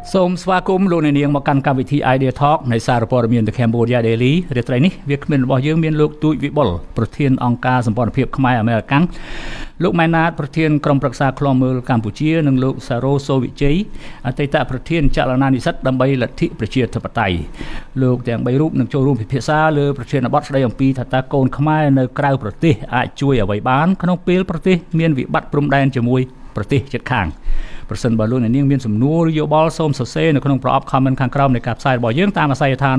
សូមស្វាគមន៍លោកអ្នកនាងមកកាន់កម្មវិធី Idea Talk នៃសារព័ត៌មាន The Cambodia Daily រាត្រីនេះវាគ្មិនរបស់យើងមានលោកទូចវិបុលប្រធានអង្គការសម្ព័ន្ធភាពខ្មែរអាមេរិកាំងលោកម៉ែនណាតប្រធានក្រុមប្រឹក្សាឃ្លាំមើលកម្ពុជានិងលោកសារ៉ូសូវិជ័យអតីតប្រធានចលនានិស្សិតដើម្បីលទ្ធិប្រជាធិបតេយ្យលោកទាំង3រូបនឹងចូលរួមពិភាក្សាលើប្រធានបទស្ដីអំពីថាតើកូនខ្មែរនៅក្រៅប្រទេសអាចជួយអ្វីបានក្នុងពេលប្រទេសមានវិបត្តិព្រំដែនជាមួយប្រទេសជិតខាងប្រសិនបើលោកអ្នកនាងមានសំណួរយោបល់សូមសរសេរនៅក្នុងប្រអប់ comment ខាងក្រោមនៃការផ្សាយរបស់យើងតាមអាស័យដ្ឋាន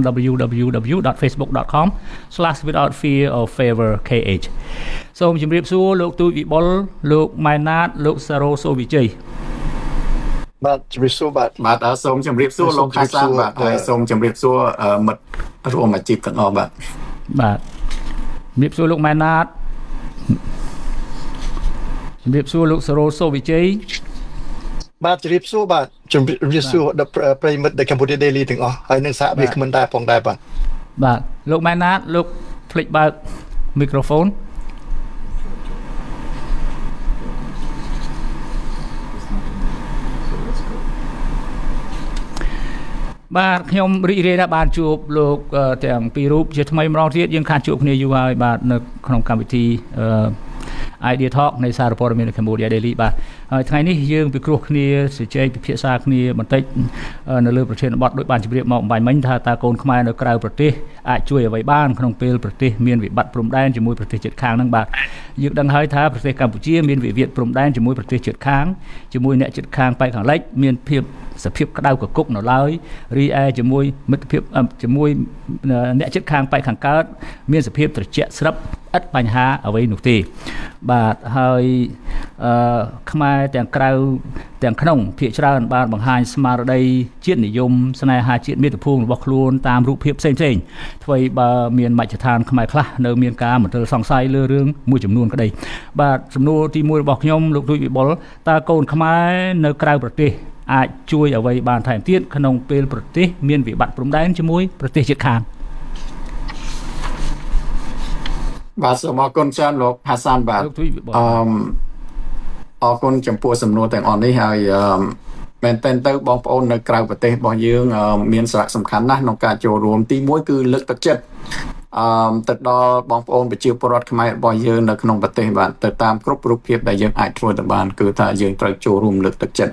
www.facebook.com/withoutfearorfavorkh សូមជម្រាបសួរលោកទូចវិបុលលោកម៉ែនណាតលោកសារ៉ូសូវិជ័យបាទជម្រាបសួរបាទសូមជម្រាបសួរលោកខាសានបាទហើយសូមជម្រាបសួរមិត្តរួមអាជីពទាំងអស់បាទជម្រាបសួរលោកម៉ែនណាតជម្រាបសួរលោកសារ៉ូសូវិជ័យបាទជម្រាបសួរបាទជម្រាបសួរដល់ប្រិយមិត្ត The Cambodia Daily ទាំងអស់ហើយនឹងសហវាគ្មិនដែរផងដែរបាទលោកម៉ែនណាតលោកភ្លេចបើកមីក្រូហ្វូនបាទខ្ញុំរីករាយណាស់បានជួបលោកទាំងពីររូបជាថ្មីម្ដងទៀតយើងខានជួបគ្នាយូរហើយបាទនៅក្នុងកម្មវិធីIdea Talk នៃសារព័ត៌មាន Cambodia Daily បាទហើយថ្ងៃនេះយើងពិគ្រោះគ្នាជជែកពិភាក្សាគ្នាបន្តិចនៅលើប្រធានបទដូចបានជម្រាបមកអំបញ្ញមិញថាតើកូនខ្មែរនៅក្រៅប្រទេសអាចជួយអ្វីបានក្នុងពេលប្រទេសមានវិបត្តិព្រំដែនជាមួយប្រទេសជិតខាងហ្នឹងបាទយើងដឹងហើយថាប្រទេសកម្ពុជាមានវិវាទព្រំដែនជាមួយប្រទេសជិតខាងជាមួយអ្នកជិតខាងប៉ែកខាងលិចមានសភាពក្តៅកគុកនៅឡើយរីឯជាមួយមិត្តភាពជាមួយអ្នកជិតខាងប៉ែកខាងកើតមានសភាពត្រជាក់ស្រិបឥតបញ្ហាអ្វីនោះទេបាទហើយខ្មែរទាំងក្រៅទាំងក្នុងភាគច្រើនបានបង្ហាញស្មារតីជាតិនិយមស្នេហាជាតិមាតុភូមិរបស់ខ្លួនតាមរូបភាពផ្សេងៗធ្វើឲ្យបើមានមជ្ឈដ្ឋានខ្មែរខ្លះនៅមានការមន្ទិលសង្ស័យលើរឿងមួយចំនួនក្តីបាទសំណួរទី1របស់ខ្ញុំលោកទូចវិបុលតើកូនខ្មែរនៅក្រៅប្រទេសអាចជួយអ្វីបានថែមទៀតក្នុងពេលប្រទេសមានវិបត្តិព្រំដែនជាមួយប្រទេសជិតខាងបាទសូមអរគុណច្រើនលោកហាសានបាទអរគុណចំពោះសំណួរទាំងអស់នេះហើយមែនតើទៅបងប្អូននៅក្រៅប្រទេសរបស់យើងមានសារៈសំខាន់ណាស់ក្នុងការចូលរួមទី1គឺលើកទឹកចិត្តទៅដល់បងប្អូនប្រជាពលរដ្ឋខ្មែររបស់យើងនៅក្នុងប្រទេសបាទទៅតាមគ្រប់រូបភាពដែលយើងអាចធ្វើទៅបានគឺថាយើងត្រូវចូលរួមលើកទឹកចិត្ត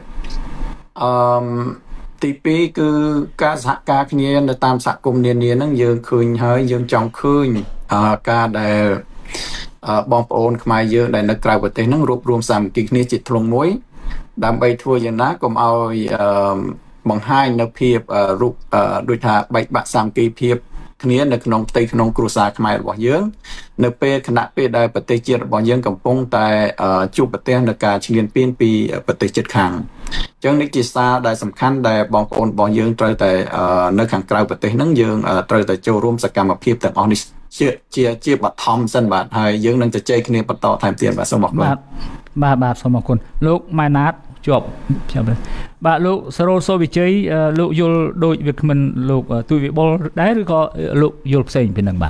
ទី2គឺការសហការគ្នានៅតាមសហគមន៍នានាហ្នឹងយើងឃើញហើយយើងចង់ឃើញការដែលបងប្អូនខ្មែរយើងដែលនៅក្រៅប្រទេសហ្នឹងរួបរวมសាមគ្គីគ្នាជាធ្លុងមួយដើម្បីធ្វើយ៉ាងណាកុំឲ្យបង្ហាញនៅភាពរូបដូចថាបែកបាក់សាមគ្គីភាពគ្នានៅក្នុងផ្ទៃក្នុងគ្រួសារខ្មែររបស់យើងនៅពេលគណៈពេលដែលប្រទេសជាតិរបស់យើងកំពុងតែជួបប្រទះនឹងការឈ្លានពានពីប្រទេសជិតខាងអញ្ចឹងនេះជាសារដែលសំខាន់ដែលបងប្អូនរបស់យើងត្រូវតែនៅខាងក្រៅប្រទេសហ្នឹងយើងត្រូវតែចូលរួមសកម្មភាពទាំងអស់នេះជាបឋមសិនបាទហើយយើងនឹងជជែកគ្នាបន្តថែមទៀតបាទសូមអរគុណបាទសូមអរគុណលោកម៉ែនណាតជាប់បាទលោកសារ៉ូសូវិជ័យលោកយល់ដូចវាគ្មិនលោកទូចវិបុលដែរឬក៏លោកយល់ផ្សេងពីនឹងបាទ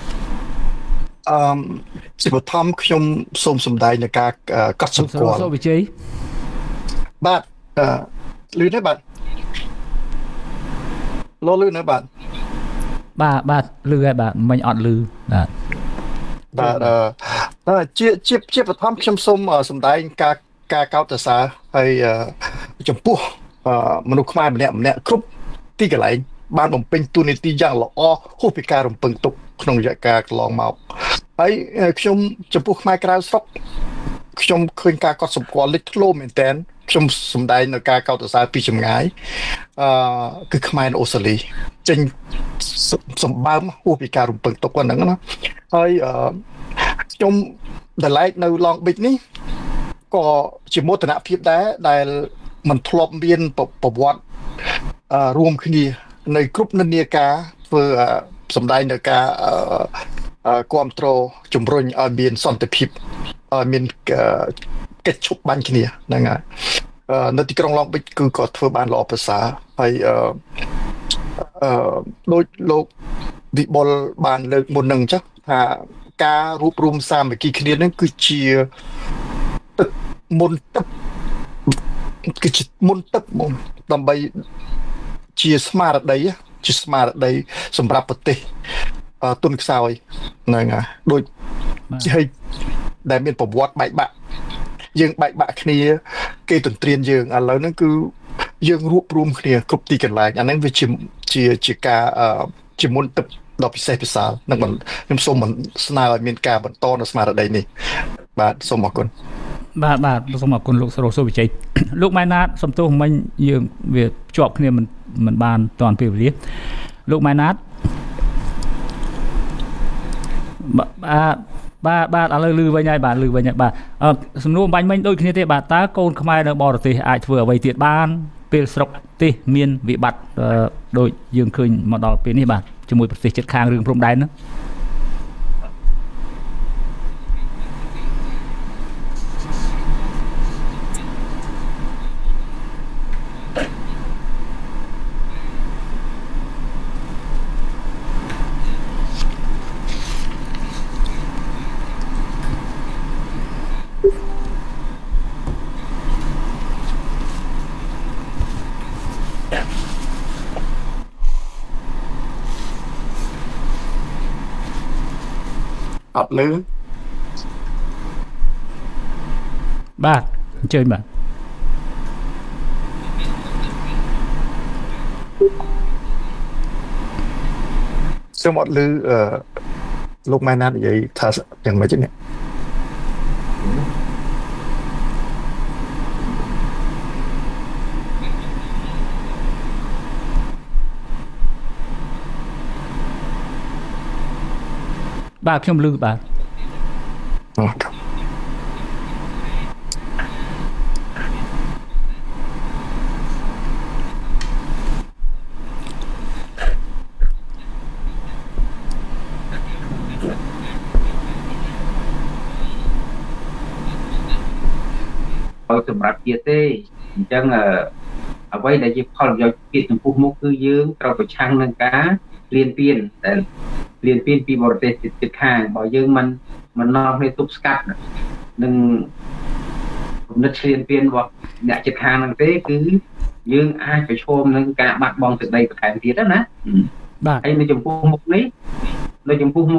ជាបឋមខ្ញុំសូមសម្ដែងនៅការកត់សម្គាល់សូវិជ័យបាទលឺទេបាទលោកលឺនៅបាទលឺហើយបាទមិញអត់លឺបាទជាបឋមខ្ញុំសូមសម្ដែងការកោតសរសើរហើយចំពោះមនុស្សខ្មែរម្នាក់គ្រប់ទីកន្លែងបានបំពេញតួនាទីយ៉ាងល្អហួសពីការរំពឹងទុកក្នុងរយៈកាលកន្លងមកហើយខ្ញុំចំពោះខ្មែរក្រៅស្រុកខ្ញុំឃើញការកត់សម្គាល់លេចធ្លោមែនតើខ្ញុំសម្ដែងនៅការកោតសរសើរពីចម្ងាយគឺខ្មែរនៅអូស្ត្រាលីចេញសម្បើមហួសពីការរំពឹងទុកហ្នឹងណាហើយខ្ញុំដលៃនៅ Long Beach នេះក៏ជាមោទនភាពដែរដែលมันធ្លាប់មានប្រវត្តិរួមគ្នានៅគ្រប់និន្នាការធ្វើសម្ដែងនៅការគ្រប់គ្រងជំរុញឲ្យមានសន្តិភាពឲ្យមានកិច្ចឈប់បាញ់គ្នាហ្នឹងហើយនៅទីក្រុង Long Beach គឺក៏ធ្វើបានល្អប្រសើរហើយដូចលោកវិបុលបានលើកមុននឹងចឹងថាការរួបរวมសាមគ្គីគ្នានឹងគឺជាទឹកមុនទឹកគឺជាមុនទឹកមកដើម្បីជាស្មារតីសម្រាប់ប្រទេសទុនខ្សោយហ្នឹងហើយដូចហើយដែលមានប្រវត្តិបែកបាក់យើងបែកបាក់គ្នាគេទន្ទ្រានយើងឥឡូវហ្នឹងគឺយើងរួបរวมគ្នាគ្រប់ទីកន្លែងអាហ្នឹងវាជាការជាមុនទឹកដ៏ពិសេសពិសាលនឹងខ្ញុំសូមស្នើឲ្យមានការបន្តនៅស្មារតីនេះបាទសូមអរគុណបាទសូមអរគុណលោកសរោសុវិជ័យលោកម៉ែណាតសំទោសមិញយើងវាជាប់គ្នាមិនបានតាន់ពេលវេលាលោកម៉ែណាតបាទឥឡូវលឺវិញហើយបាទសំណួរបាញ់មិញដូចគ្នាទេបាទតើកូនខ្មែរនៅបរទេសអាចធ្វើអ្វីទៀតបានពេលស្រុកទេសមានវិបត្តិដូចយើងឃើញមកដល់ពេលនេះបាទជាមួយប្រទេសជិតខាងរឿងព្រំដែនហ្នឹងអត់លឺបាទអញ្ជើញបាទសូមអត់លឺលោកម៉ែណាតនិយាយថាយ៉ាងម៉េចនេះបាទខ្ញុំលឺបាទអូសម្រាប់ជាតិទេអញ្ចឹងអ្វីដែលជាផលប្រយោជន៍ជាតិចំពោះមុខគឺយើងត្រូវប្រឆាំងនឹងការលៀនពៀនដែលលៀនពៀនពីបរទេសជិតខាងបើយើងមិននាំគ្នាទប់ស្កាត់នឹងគំនិតលៀនពៀនរបស់អ្នកជិតខាងហ្នឹងទេគឺយើងអាចប្រឈមនឹងការបាត់បង់ទឹកដីបន្ថែមទៀតណាបាទហើយនៅចំពោះមុខនេះគឺចំពោះ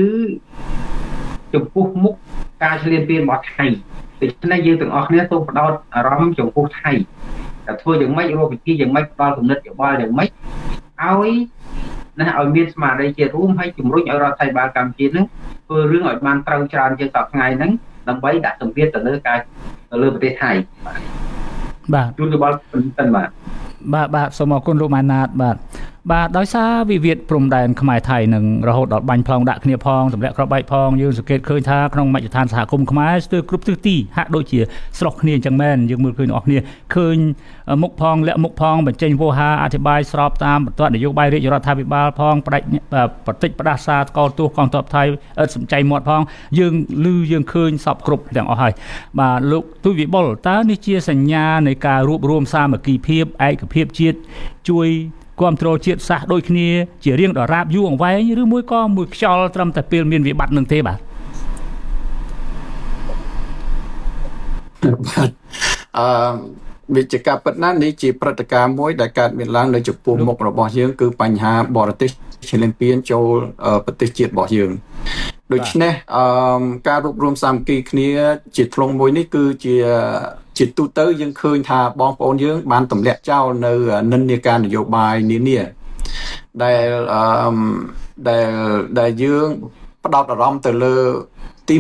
មុខការលៀនពៀនរបស់ថៃដូច្នេះយើងទាំងអស់គ្នាសូមផ្ដោតអារម្មណ៍ចំពោះថៃតែធ្វើយ៉ាងម៉េចរកវិធីយ៉ាងម៉េចផ្ដល់គំនិតយោបល់យ៉ាងម៉េចឲ្យមានស្មារតីជារួមហើយជំរុញឲ្យរដ្ឋាភិបាលកម្ពុជានឹងធ្វើរឿងឲ្យបានត្រូវច្រើនជាងសប្តាហ៍ថ្ងៃហ្នឹងដើម្បីដាក់សម្ពាធទៅលើប្រទេសថៃបាទជួនយោបល់ប៉ុណ្ណឹងបាទសូមអរគុណលោកម៉ាណាតបាទដោយសារវិវាទព្រំដែនខ្មែរថៃនឹងរហូតដល់បាញ់ផ្លងដាក់គ្នាផងទម្លាក់គ្រាប់បែកផងយើងសង្កេតឃើញថាក្នុងមជ្ឈដ្ឋានសហគមន៍ខ្មែរស្ទើរគ្រប់ទិសទីហាក់ដូចជាស្រស់គ្នាអញ្ចឹងមែនយើងមើលឃើញអ្នកគ្នាឃើញមុខផងលាក់មុខផងបញ្ចេញវោហាអធិប្បាយស្របតាមបន្ទាត់នយោបាយរាជរដ្ឋាភិបាលផងបតិចផ្ដាសាស្កលទោសកងទ័ពថៃឥតសំចៃមាត់ផងយើងឃើញសពគ្រប់ទាំងអស់ហើយបាទលោកទូចវិបុលតើនេះជាសញ្ញានៃការរួបរวมសាមគ្គីភាពឯកភាពជាតិជួយគ្រប់គ្រងជាតិសាសន៍ដូចគ្នាជារៀងដរាបយូរអង្វែងឬមួយក៏មួយខ្យល់ត្រឹមតែពេលមានវិបត្តិនឹងទេបាទវិជ្ជាការពិតណាស់នេះជាព្រឹត្តិការណ៍មួយដែលកើតមានឡើងនៅចំពោះមុខរបស់យើងគឺបញ្ហាបរទេសឈ្លានពានចូលប្រទេសជាតិរបស់យើងដូច្នេះការរួបរวมសាមគ្គីគ្នាជាធ្លុងមួយនេះគឺជាទូទៅយើងឃើញថាបងប្អូនយើងបានទម្លាក់ចោលនៅនិន្នាការនយោបាយនានាដែលយើងផ្ដោតអារម្មណ៍ទៅលើទី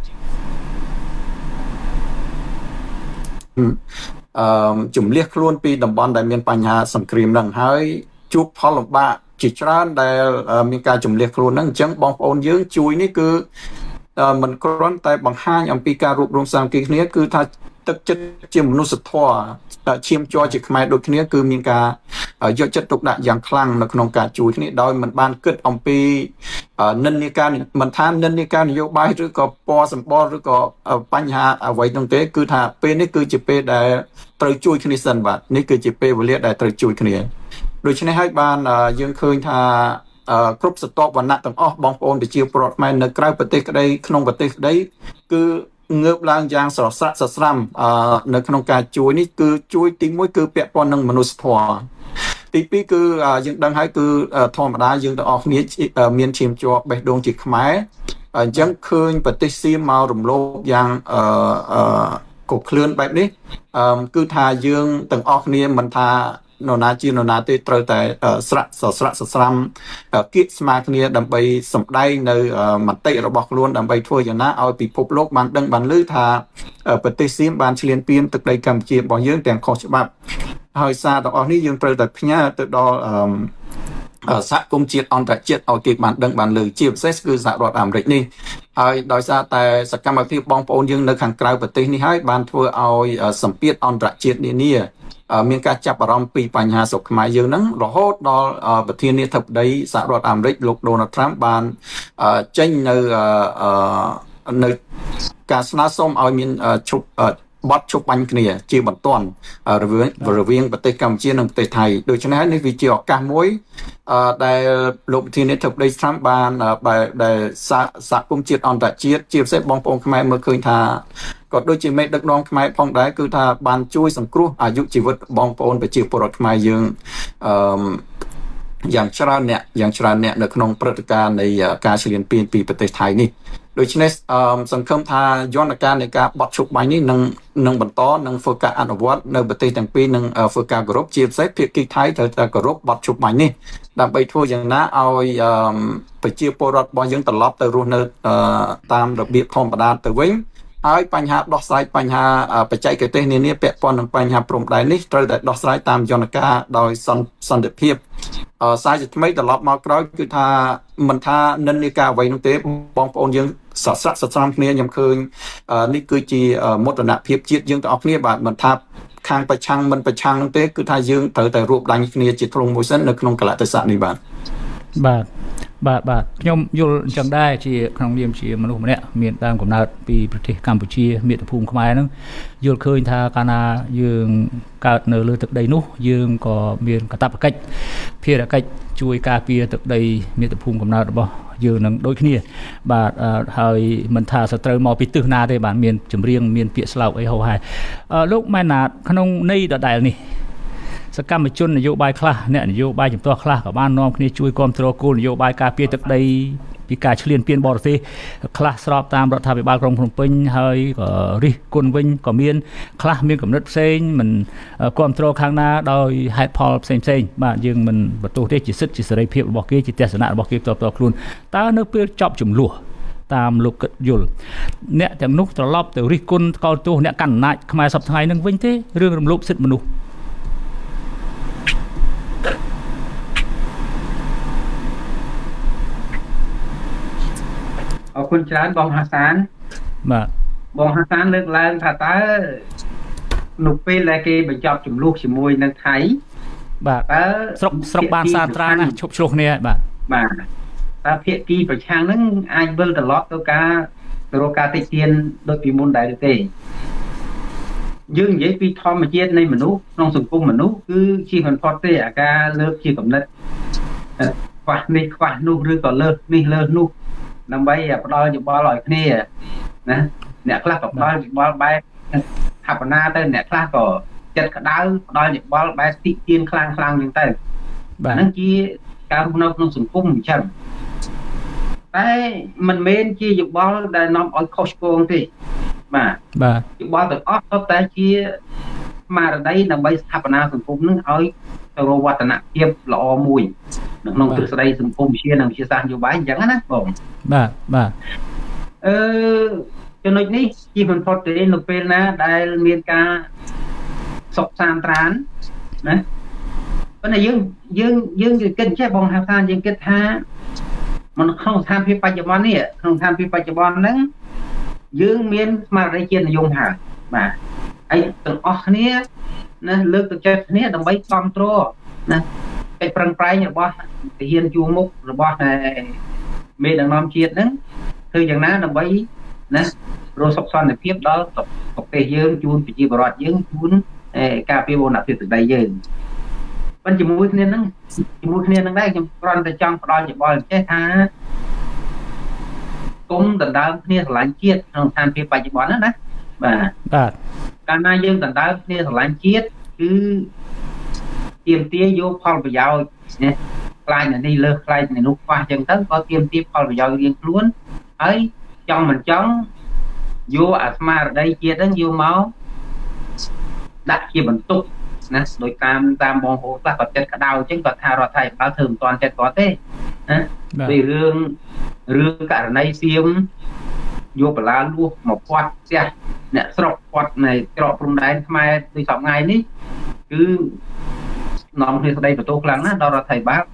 ជំលះខ្លួនពីតំបន់ដែលមានបញ្ហាសង្គ្រាមហ្នឹងហើយជួបផលលំបាកជាច្រើនដែលមានការជំលះខ្លួនហ្នឹងអញ្ចឹងបងប្អូនយើងជួយនេះគឺមិនគ្រាន់តែបង្ហាញអំពីការរួបរวมសាមគ្គីគ្នាគឺថាទឹកចិត្តជាមនុស្សធម៌ឈាមជ័រជាខ្មែរដូចគ្នាគឺមានការយកចិត្តទុកដាក់យ៉ាងខ្លាំងនៅក្នុងការជួយគ្នាដោយមិនបានគិតអំពីនិន្នាការមិនថានិន្នាការនយោបាយឬក៏ពណ៌សម្បល់ឬក៏បញ្ហាអ្វីនោះទេគឺថាពេលនេះគឺជាពេលដែលត្រូវជួយគ្នាសិនបាទនេះគឺជាពេលវេលាដែលត្រូវជួយគ្នាដូច្នេះហើយបានយើងឃើញថាគ្រប់ស្រទាប់វណ្ណៈទាំងអស់បងប្អូនប្រជាពលរដ្ឋខ្មែរនៅក្រៅប្រទេសក្តីក្នុងប្រទេសក្តីគឺងើបឡើងយ៉ាងស្រស់ស្រាក់ស្រស់ស្រាំនៅក្នុងការជួយនេះគឺជួយទី1គឺពាក់ព័ន្ធនឹងមនុស្សធម៌ទី2គឺយើងដឹងហើយគឺធម្មតាយើងទាំងអស់គ្នាមានឈាមជ័របេះដូងជាខ្មែរអញ្ចឹងឃើញប្រទេសសៀមមករំលោភយ៉ាងកុកឃ្លឿនបែបនេះគឺថាយើងទាំងអស់គ្នាមិនថានរណាជានរណាទេត្រូវតែស្រាក់ស្រាំគៀកស្មារគ្នាដើម្បីសម្ដែងនៅមតិរបស់ខ្លួនដើម្បីធ្វើយ៉ាងណាឲ្យពិភពលោកបានដឹងបានឮថាប្រទេសសៀមបានឈ្លានពានទឹកដីកម្ពុជារបស់យើងទាំងខុសច្បាប់ហើយសារទាំងអស់នេះយើងត្រូវតែផ្ញើទៅដល់សហគមន៍ជាតិអន្តរជាតិឲ្យគេបានដឹងបានឮជាពិសេសគឺសហរដ្ឋអាមេរិកនេះហើយដោយសារតែសកម្មភាពបងប្អូនយើងនៅខាងក្រៅប្រទេសនេះហើយបានធ្វើឲ្យសម្ពាធអន្តរជាតិនានាមានការចាប់អារម្មណ៍ពីបញ្ហាស្រុកខ្មែរយើងហ្នឹងរហូតដល់ប្រធានាធិបតីសហរដ្ឋអាមេរិកលោក Donald Trump បានចេញនៅការស្នើសុំឲ្យមានបទជប់បាញ់គ្នាជាបន្ទាន់រវាងប្រទេសកម្ពុជានិងប្រទេសថៃដូច្នេះនេះវាជាឱកាសមួយដែលលោកប្រធានាធិបតី Trump បានដែលសហគមន៍ជាតិអន្តរជាតិជាពិសេសបងប្អូនខ្មែរមើលឃើញថាក៏ដូចជាមេដឹកនាំខ្មែរផងដែរគឺថាបានជួយសង្គ្រោះអាយុជីវិតបងប្អូនប្រជាពលរដ្ឋខ្មែរយើងយ៉ាងច្រើនអ្នកនៅក្នុងព្រឹត្តិការណ៍នៃការឈ្លានពានពីប្រទេសថៃនេះដូច្នេះសង្ឃឹមថាយន្តការនៃការបត់ឈប់បាញ់នេះនឹងបន្តនឹងធ្វើការអនុវត្តនៅប្រទេសទាំងពីរនឹងធ្វើការគោរពជាពិសេសភាគីថៃត្រូវតែគោរពបត់ឈប់បាញ់នេះដើម្បីធ្វើយ៉ាងណាឲ្យប្រជាពលរដ្ឋរបស់យើងត្រឡប់ទៅរស់នៅតាមរបៀបធម្មតាទៅវិញហើយបញ្ហាដោះស្រាយបញ្ហាបច្ចេកទេសនានាពាក់ព័ន្ធនឹងបញ្ហាព្រំដែននេះត្រូវតែដោះស្រាយតាមយន្តការដោយសន្តិភាពសារជាថ្មីត្រឡប់មកក្រោយគឺថាមិនថានិន្នាការអ្វីនោះទេបងប្អូនយើងសស្រាក់សស្រាំគ្នាខ្ញុំឃើញនេះគឺជាមោទនភាពជាតិយើងទាំងអស់គ្នាបាទមិនថាខាងប្រឆាំងមិនប្រឆាំងនោះទេគឺថាយើងត្រូវតែរួបដៃគ្នាជាធ្លុងមួយសិននៅក្នុងកលៈទេសៈនេះបាទខ្ញុំយល់អញ្ចឹងដែរជាក្នុងនាមជាមនុស្សម្នាក់មានដើមកំណើតពីប្រទេសកម្ពុជាមាតុភូមិខ្មែរហ្នឹងយល់ឃើញថាកាលណាយើងកើតនៅលើទឹកដីនោះយើងក៏មានកាតព្វកិច្ចភារកិច្ចជួយការពារទឹកដីមាតុភូមិកំណើតរបស់យើងនឹងដូចគ្នាបាទហើយមិនថាសត្រូវមកពីទិសណាទេបាទមានចម្រៀងមានពាក្យស្លោកអីហោហែលោកម៉ែនណាតក្នុងន័យដដែលនេះសកម្មជននយោបាយខ្លះអ្នកនយោបាយជំទាស់ខ្លះក៏បាននាំគ្នាជួយគ្រប់គ្រងគោលនយោបាយការពារទឹកដីពីការឈ្លានពានបរទេសខ្លះស្របតាមរដ្ឋាភិបាលក្រុងភ្នំពេញហើយក៏រិះគន់វិញក៏មានខ្លះមានគំនិតផ្សេងមិនគ្រប់គ្រងខាងណាដោយហេតុផលផ្សេងបាទយើងមិនបន្ទោសទេជាសិទ្ធិជាសេរីភាពរបស់គេជាទស្សនៈរបស់គេផ្ទាល់ខ្លួនតើនៅពេលចប់ចំនួនតាមលោកគិតយល់អ្នកទាំងនោះត្រឡប់ទៅរិះគន់កោតទោសអ្នកកាន់អំណាចខ្មែរសប្តាហ៍ហ្នឹងវិញទេរឿងរំលោភសិទ្ធិមនុស្សអរគុណច្រើនបងហាសានបាទបងហាសានលើកឡើងថាតើនៅពេលដែលគេបញ្ចប់ចំនួនជាមួយនឹងថៃបាទតើស្រុកបានសាត្រាណាឈប់ឆ្លោះគ្នាបាទតើភាគីប្រឆាំងហ្នឹងអាចវិលត្រឡប់ទៅរកការតិចទៀនដូចពីមុនដែរទេយើងនិយាយពីធម្មជាតិនៃមនុស្សក្នុងសង្គមមនុស្សគឺជាមិនផុតទេអាការលើកជាកំណត់ខ្វះនេះខ្វះនោះឬក៏លើសនេះលើសនោះដើម្បីផ្ដល់យោបល់ឲ្យគ្នាណាអ្នកខ្លះក៏ផ្ដល់យោបល់បែបថាបណាទៅអ្នកខ្លះក៏ចិត្តក្តៅផ្ដល់យោបល់បែបតិទៀនខ្លាំងៗហ្នឹងទៅហ្នឹងជាការរស់នៅក្នុងសង្គមអញ្ចឹងតែមិនមែនជាយោបល់ដែលនាំឲ្យខុសឆ្គងទេបាទយោបល់ទាំងអស់សុទ្ធតែជាស្មារតីដើម្បីស្ថាបនាសង្គមនឹងឲ្យទៅរកវឌ្ឍនភាពល្អមួយនៅក្នុងទ្រឹស្ដីសង្គមវិទ្យានិងវិទ្យាសាស្ត្រនយោបាយអញ្ចឹងណាបងបាទចំណុចនេះជាមិនផុតទេនៅពេលណាដែលមានការសុខសាន្តត្រានណាប៉ុន្តែយើងគិតចេះបងហាសានយើងគិតថាមិនក្នុងស្ថានភាពបច្ចុប្បន្ននេះក្នុងស្ថានភាពបច្ចុប្បន្នហ្នឹងយើងមានស្មារតីជាតិនិយមហើយបាទហើយទាំងអស់គ្នាណាលើកទឹកចិត្តគ្នាដើម្បីគ្រប់គ្រងណាកិច្ចប្រឹងប្រែងរបស់ទាហានជួរមុខរបស់មេដឹកនាំជាតិហ្នឹងធ្វើយ៉ាងណាដើម្បីណារកសុខសន្តិភាពដល់ប្រទេសយើងជូនប្រជាពលរដ្ឋយើងជូនការពារបូរណភាពទឹកដីយើងប៉ុន្តែជាមួយគ្នាហ្នឹងដែរខ្ញុំគ្រាន់តែចង់ផ្ដល់យោបល់ចេះថាគុំដណ្ដើមគ្នាស្រឡាញ់ជាតិក្នុងស្ថានភាពបច្ចុប្បន្នណាបាទកាលណាយើងដណ្ដើមគ្នាស្រឡាញ់ជាតិគឺទាមទារយកផលប្រយោជន៍ណាខ្លាចនេះលើសខ្លាចនេះនោះខ្វះអញ្ចឹងទៅក៏ទាមទារផលប្រយោជន៍រៀងខ្លួនហើយចង់មិនចង់យកអាស្មារតីជាតិហ្នឹងយកមកដាក់ជាបន្ទុកណាដោយតាមបងប្អូនខ្លះក៏ចិត្តក្តៅអញ្ចឹងគាត់ថារដ្ឋាភិបាលធ្វើមិនទាន់ចិត្តគាត់ទេណាពីរឿងករណីសៀមយកបលាលួសមកពាត់ផ្ទះអ្នកស្រុកពាត់នៅច្រកព្រំដែនខ្មែរដូចសប្តាហ៍នេះគឺនាំគ្នាស្ដីបន្ទោសខ្លាំងណាស់ដល់រដ្ឋាភិបាល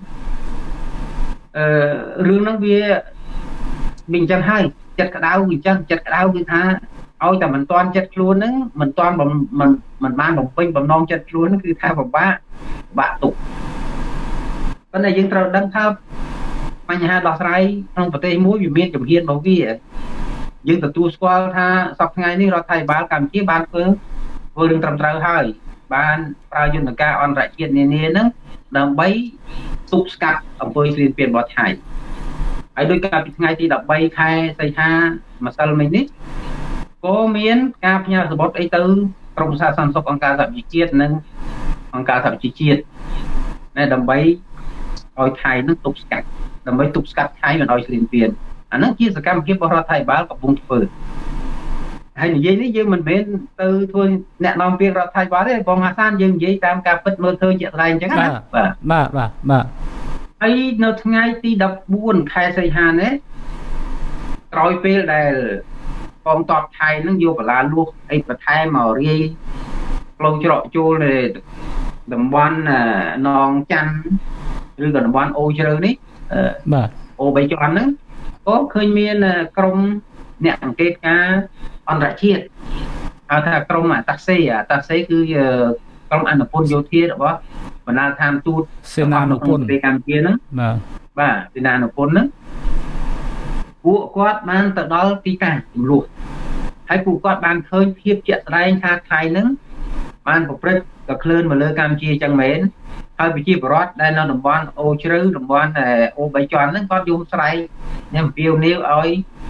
រឿងហ្នឹងវាអញ្ចឹងហើយចិត្តក្តៅវាអញ្ចឹងចិត្តក្តៅគឺថាឲ្យតែមិនទាន់ចិត្តខ្លួនហ្នឹងមិនទាន់មិនបានបំពេញបំណងចិត្តខ្លួនហ្នឹងគឺថាពិបាកទុកប៉ុន្តែយើងត្រូវដឹងថាបញ្ហាដោះស្រាយក្នុងប្រទេសមួយវាមានជំហានរបស់វាយើងទទួលស្គាល់ថាសប្តាហ៍ថ្ងៃនេះរដ្ឋាភិបាលកម្ពុជាបានធ្វើរឿងត្រឹមត្រូវហើយបានប្រើយន្តការអន្តរជាតិនានាហ្នឹងដើម្បីទប់ស្កាត់អំពើឈ្លានពានបទឆាយហើយដោយកាលពីថ្ងៃទី13ខែសីហាម្សិលមិញនេះក៏មានការផ្ញើសម្បត្តិអីទៅក្រមសាធារណសុខអង្គការសហប្រជាជាតិនិងអង្គការសហប្រជាជាតិដើម្បីឲ្យថៃនឹងទប់ស្កាត់ដើម្បីទប់ស្កាត់ថៃមិនឲ្យឈ្លានពានអាហ្នឹងជាសកម្មភាពរបស់រដ្ឋាភិបាលកំពុងធ្វើហើយនិយាយនេះយើងមិនមែនទៅធ្វើអ្នកនាំពាក្យរដ្ឋាភិបាលទេបងហាសានយើងនិយាយតាមការពិតមើលឃើញជាក់ស្ដែងអញ្ចឹងណាបាទហើយនៅថ្ងៃទី14ខែសីហានេះក្រោយពេលដែលកងទ័ពថៃនឹងយកបលាលួសអីបន្ថែមមករាយផ្លូវច្រកចូលនៅតំបន់នងច័ន្ទឬក៏តំបន់អូជ្រៅនេះបាទអូ3ជាន់ហ្នឹងក៏ឃើញមានក្រុមអ្នកអង្កេតការអន្តរជាតិហៅថាក្រុមអាតាសេគឺក្រុមអនុពន្ធយោធារបស់បណ្ដាលដ្ឋានទូតសេនានុពន្ធប្រទេសកម្ពុជាហ្នឹងបាទសេនានុពន្ធហ្នឹងពួកគាត់បានទៅដល់ទីតាំងចំនួនហើយពួកគាត់បានឃើញភាពជាក់ស្ដែងថាថៃហ្នឹងបានប្រព្រឹត្តក៏ក្លឿនមកលើកម្ពុជាចឹងមែនហើយប្រជាពលរដ្ឋដែលនៅតំបន់អូជ្រៅតំបន់អូ3ជាន់ហ្នឹងគាត់យំស្រែកញ៉ាំពាវនាវឲ្យ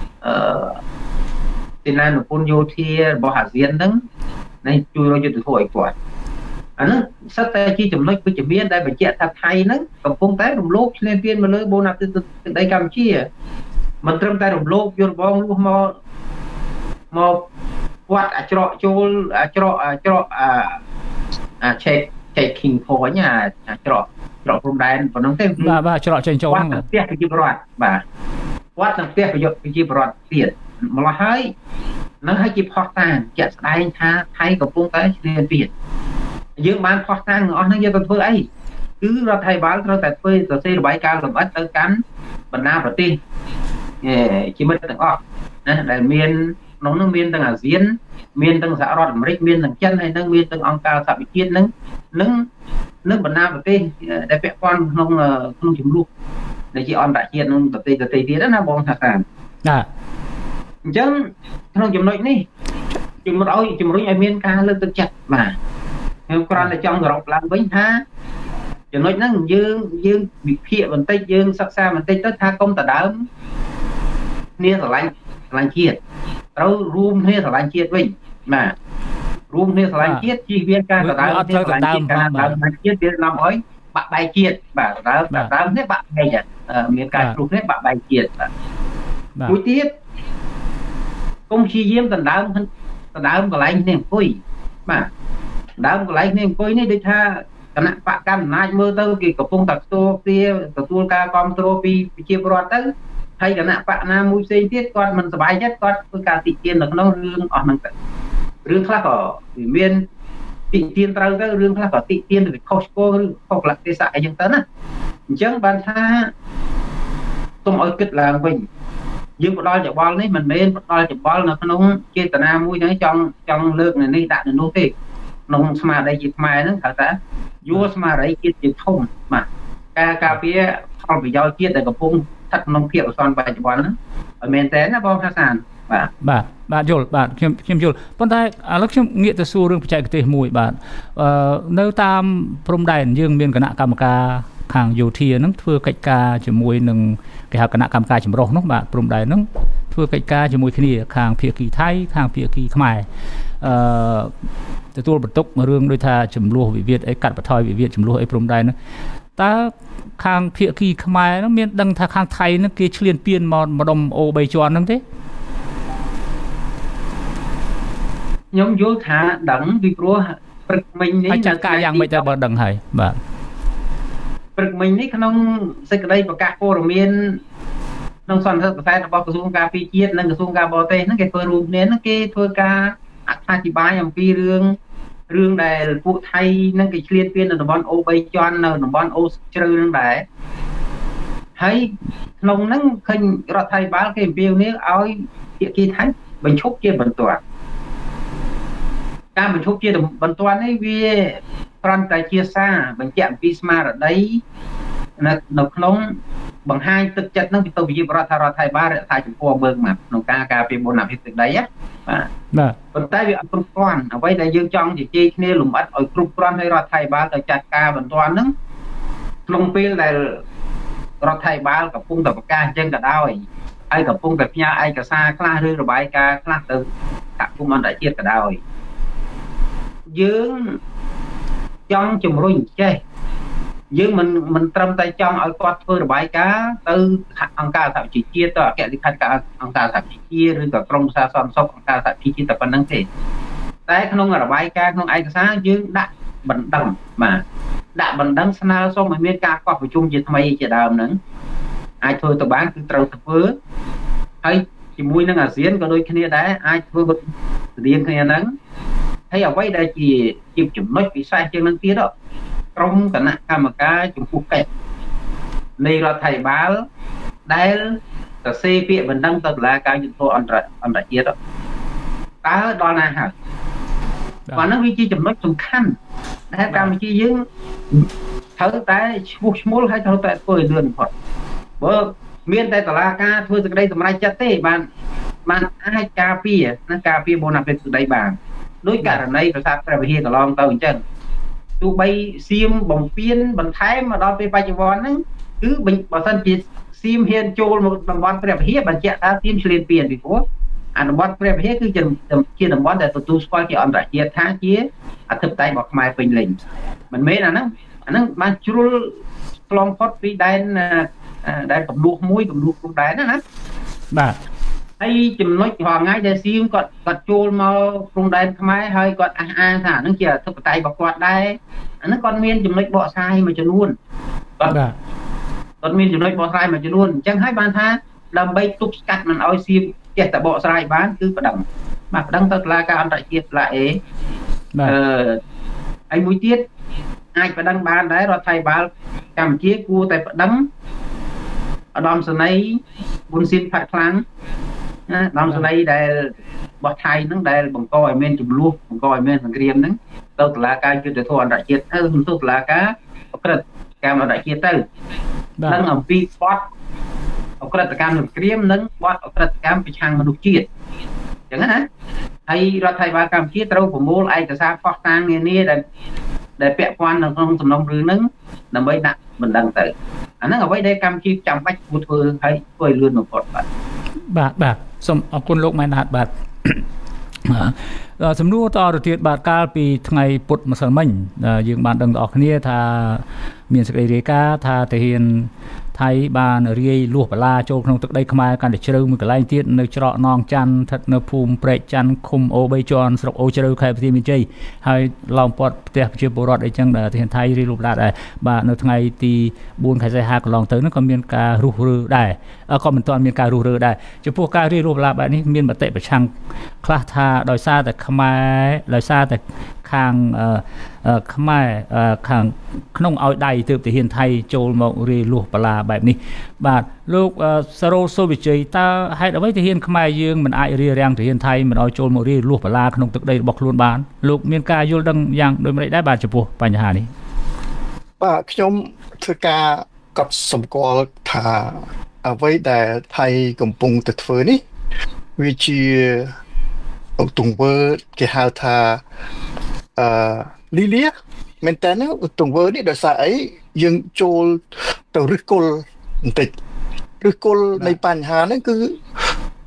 សេនានុពន្ធយោធារបស់អាស៊ានហ្នឹងជួយរកយុទ្ធធម៌ឲ្យគាត់អាហ្នឹងសិតតែជាចំណុចវិជ្ជមានដែលបញ្ជាក់ថាថៃហ្នឹងកំពុងតែរំលោភឈ្លានពានមកលើបូរណទឹកដីកម្ពុជាមិនត្រឹមតែរំលោភយន្តបងលួសមកវត្តច្រកចូលច្រកchecking point ច្រកព្រំដែនប៉ុណ្ណឹងទេបាទច្រកចេញចូលហ្នឹងផ្ទះប្រជាពលរដ្ឋបាទវត្តនឹងផ្ទះប្រជាពលរដ្ឋទៀតម្ល៉េះហើយនឹងឲ្យជាផុសតាងជាក់ស្ដែងថាថៃកំពុងតែឈ្លានពានយើងបានផុសតាងទាំងអស់ហ្នឹងយើងទៅធ្វើអីគឺរដ្ឋាភិបាលត្រូវតែធ្វើសរសេររបាយការណ៍លម្អិតទៅកាន់បណ្ដាប្រទេសជាមិត្តទាំងអស់ណាដែលមានក្នុងនោះមានទាំងអាស៊ានមានទាំងសហរដ្ឋអាមេរិកមានទាំងចិនហើយនឹងមានទាំងអង្គការសហប្រជាជាតិនឹងបណ្ដាប្រទេសដែលពាក់ព័ន្ធក្នុងចំនួនដែលជាអន្តរជាតិនឹងប្រទេសទៀតណាបងថាតាមអញ្ចឹងក្នុងចំណុចនេះជំរុញឲ្យមានការលើកទឹកចិត្តបាទខ្ញុំគ្រាន់តែចង់សរុបឡើងវិញថាចំណុចហ្នឹងយើងវិភាគបន្តិចយើងសិក្សាបន្តិចទៅថាកុំដដើមគ្នាស្រឡាញ់ជាតិត្រូវរួមគ្នាស្រឡាញ់ជាតិវិញបាទរួមគ្នាស្រឡាញ់ជាតិជៀសវាងការដដើមគ្នាស្រឡាញ់ជាតិការដដើមជាតិវានាំឲ្យបាក់បែកជាតិបាទដដើមនេះបាក់បែកមានការជួបគ្នាបាក់បែកជាតិបាទមួយទៀតកុំព្យាយាមដដើមកន្លែងគ្នាអង្គុយបាទដដើមកន្លែងគ្នាអង្គុយនេះដូចថាគណៈបកកណ្ដាលអំណាចមើលទៅគេកំពុងតែទទួលការគ្រប់គ្រងពីប្រជាពលរដ្ឋទៅហើយគណៈបកណាមួយផ្សេងទៀតគាត់មិនសប្បាយចិត្តគាត់ធ្វើការតិទៀននៅក្នុងរឿងអស់ហ្នឹងទៅរឿងខ្លះក៏មានតិទៀនត្រូវទៅរឿងខ្លះក៏តិទៀនទៅខុសឆ្គងឬខុសកលៈទេសៈអីចឹងទៅណាអញ្ចឹងបានថាទុំឲ្យគិតឡើងវិញយើងផ្ដល់យោបល់នេះមិនមែនផ្ដល់យោបល់នៅក្នុងចេតនាមួយហ្នឹងចង់លើកនៅនេះដាក់នៅនោះទេក្នុងស្មារតីជាខ្មែរហ្នឹងគាត់ថាយល់ស្មារតីជាតិជាធំបាទការការពារផលប្រយោជន៍ជាតិដែលកំពុងស្ថិតក្នុងភាពអសន្នបច្ចុប្បន្នហ្នឹងឲ្យមែនតើណាបងថាសានបាទយល់បាទខ្ញុំយល់ប៉ុន្តែឥឡូវខ្ញុំងាកទៅសួររឿងបច្ចេកទេសមួយបាទនៅតាមព្រំដែនយើងមានគណៈកម្មការខាងយោធាហ្នឹងធ្វើកិច្ចការជាមួយនឹងគេហៅគណៈកម្មការចម្រុះនោះបាទព្រំដែនហ្នឹងធ្វើកិច្ចការជាមួយគ្នាខាងភាគីថៃខាងភាគីខ្មែរទទួលបន្ទុករឿងដូចថាចំនួនវិវាទអីកាត់បន្ថយវិវាទចំនួនអីព្រំដែនហ្នឹងតើខាងភាគីខ្មែរហ្នឹងមានដឹងថាខាងថៃហ្នឹងគេឈ្លានពានមកម្ដុំអូ3ជាន់ហ្នឹងទេខ្ញុំយល់ថាដឹងពីព្រោះព្រឹកមិញនេះចាត់ការយ៉ាងម៉េចទៅបើដឹងហើយបាទព្រឹកមិញនេះក្នុងសេចក្តីប្រកាសព័ត៌មានក្នុងសន្និសីទផ្សាយរបស់ក្រសួងការពារជាតិនិងក្រសួងការបរទេសហ្នឹងគេធ្វើរួមគ្នាហ្នឹងគេធ្វើការអត្ថាធិប្បាយអំពីរឿងដែលពួកថៃហ្នឹងគេឆ្លៀតពាននៅតំបន់អូ3ជាន់នៅតំបន់អូជ្រៅហ្នឹងដែរហើយក្នុងហ្នឹងឃើញរដ្ឋាភិបាលគេអំពាវនាវឲ្យភាគីថៃបញ្ឈប់ជាបន្ទាន់ការបញ្ឈប់ជាបន្ទាន់នេះវាគ្រាន់តែជាសារបញ្ជាក់អំពីស្មារតីនៅក្នុងបង្ហាញទឹកចិត្តនឹងទៅវិជារដ្ឋាភិបាលរក្សាចំពោះមើងមកក្នុងការការពីបុណ្យអភិសេកដីណាបាទប៉ុន្តែវាអត់គ្រប់គ្រាន់អ្វីដែលយើងចង់ជជែកគ្នាលំអិតឲ្យគ្រប់គ្រាន់ឲ្យរដ្ឋាភិបាលទៅចាត់ការបន្ទាន់ហ្នឹងក្នុងពេលដែលរដ្ឋាភិបាលកំពុងតែប្រកាសអញ្ចឹងក៏ដោយហើយកំពុងតែផ្ញើឯកសារខ្លះឬរបាយការណ៍ខ្លះទៅសហគមន៍អន្តរជាតិក៏ដោយយើងចង់ជំរុញចេះយើងមិនត្រឹមតែចង់ឲ្យគាត់ធ្វើរបាយការណ៍ទៅអង្គការសហជីវជាតិទៅអគ្គលេខាធិការអង្គការសហជីវជាតិឬក៏ក្រមប្រឹក្សាសន្តិសុខអង្គការសហជីវជាតិតែប៉ុណ្្នឹងទេតែក្នុងរបាយការណ៍ក្នុងឯកសារយើងដាក់បណ្ដឹងបាទដាក់បណ្ដឹងស្នើសុំឲ្យមានការកោះប្រជុំជាថ្មីជាដើមហ្នឹងអាចធ្វើទៅបានគឺត្រូវធ្វើហើយជាមួយនឹងអាស៊ានក៏ដូចគ្នាដែរអាចធ្វើរៀងគ្នាហ្នឹងហើយអ្វីដែលជាចំណុចពិសេសជាងនឹងទៀតក្រុមគណៈកម្មការចំពោះកិច្ចនៃរដ្ឋាភិបាលដែលសរសេរពាក្យបណ្ដឹងទៅតុលាការយុត្តិធម៌អន្តរជាតិតើដល់ណាហើយបាទហ្នឹងវាជាចំណុចសំខាន់ដែលកម្ពុជាយើងត្រូវតែឈ្មោះហើយត្រូវតែធ្វើឲ្យលឿនបំផុតបើមានតែតុលាការធ្វើសេចក្តីសម្រេចចិត្តទេបានអាចការពារបុណ្យអភិសេកដីបានដោយករណីប្រាសាទព្រះវិហារកន្លងទៅអញ្ចឹងទោះបីសៀមបំពេញបន្ថែមមកដល់ពេលបច្ចុប្បន្នហ្នឹងគឺបើសិនជាសៀមហ៊ានចូលមកតំបន់ព្រះវិហារបញ្ជាក់ថាសៀមឆ្លៀនពៀនពីព្រោះអាតំបន់ព្រះវិហារគឺជាតំបន់ដែលទទួលស្គាល់ជាអន្តរជាតិថាជាអធិបតេយ្យរបស់ខ្មែរពេញលេញមិនមែនអាហ្នឹងបានជ្រុលឆ្លងផុតពីដែនកំណួសព្រំដែនណាបាទហើយចំណុចរាល់ថ្ងៃដែលសៀមគាត់ចូលមកព្រំដែនខ្មែរហើយគាត់អះអាងថាហ្នឹងជាអធិបតេយ្យរបស់គាត់ដែរអាហ្នឹងគាត់មានចំណុចបកស្រាយមួយចំនួនគាត់មានចំណុចបកស្រាយមួយចំនួនអញ្ចឹងហើយបានថាដើម្បីទប់ស្កាត់មិនឲ្យសៀមចេះតែបកស្រាយបានគឺប្តឹងទៅតុលាការអន្តរជាតិឡាអេហើយមួយទៀតអាចប្តឹងបានដែររដ្ឋាភិបាលកម្ពុជាគួរតែប្តឹងឧត្តមសេនីយ៍ប៊ុនស៊ីនផាត់ខ្លាំងណាឧត្តមសេនីយ៍ដែលបោះថៃហ្នឹងដែលបង្កឲ្យមានចំនួនបង្កឲ្យមានសង្គ្រាមហ្នឹងទៅតុលាការយុត្តិធម៌អន្តរជាតិទៅតុលាការអក្រិតកម្មអន្តរជាតិទៅនឹងអំពីបទអក្រិតកម្មសង្គ្រាមនិងបទអក្រិតកម្មប្រឆាំងមនុស្សជាតិអញ្ចឹងណាហើយរដ្ឋាភិបាលកម្ពុជាត្រូវប្រមូលឯកសារផុសតាងនានាដែលពាក់ព័ន្ធនៅក្នុងសំណុំរឿងហ្នឹងដើម្បីដាក់បណ្ដឹងទៅអាហ្នឹងអ្វីដែលកម្ពុជាចាំបាច់គួរធ្វើឲ្យលឿនបំផុតបាទសូមអរគុណលោកម៉ែនណាតបាទសំណួរតទៅទៀតបាទកាលពីថ្ងៃពុធម្សិលមិញយើងបានដឹងដល់គ្នាថាមានសេចក្តីរាយការណ៍ថាទាហានថៃបានរាយលួសបលាចូលក្នុងទឹកដីខ្មែរកាន់តែជ្រៅមួយកន្លែងទៀតនៅច្រកនងច័ន្ទស្ថិតនៅភូមិព្រែកច័ន្ទឃុំអូ3ជាន់ស្រុកអូជ្រៅខេត្តបន្ទាយមានជ័យហើយឡោមព័ទ្ធផ្ទះប្រជាពលរដ្ឋអីចឹងដែលទាហានថៃរាយលួសបលាដែរបាទនៅថ្ងៃទី4ខែសីហាកន្លងទៅនោះក៏មានការរុះរើដែរក៏មិនទាន់មានការរុះរើដែរចំពោះការរាយលួសបលាបែបនេះមានមតិប្រឆាំងខ្លះថាដោយសារតែខាងខ្មែរខាងក្នុងឲ្យដៃទើបទាហានថៃចូលមករាយលួសបលាបែបនេះបាទលោកសារ៉ូសូវិជ័យតើហេតុអ្វីទាហានខ្មែរយើងមិនអាចរារាំងទាហានថៃមិនឲ្យចូលមករាយលួសបលាក្នុងទឹកដីរបស់ខ្លួនបានលោកមានការយល់ដឹងយ៉ាងដូចម្តេចដែរបាទចំពោះបញ្ហានេះបាទខ្ញុំធ្វើការកត់សម្គាល់ថាអ្វីដែលថៃកំពុងតែធ្វើនេះវាជាទង្វើគេហៅថាលីលាមែនតើទង្វើនេះដោយសារអីយើងចូលទៅឫសគល់បន្តិចឫសគល់នៃបញ្ហាហ្នឹងគឺ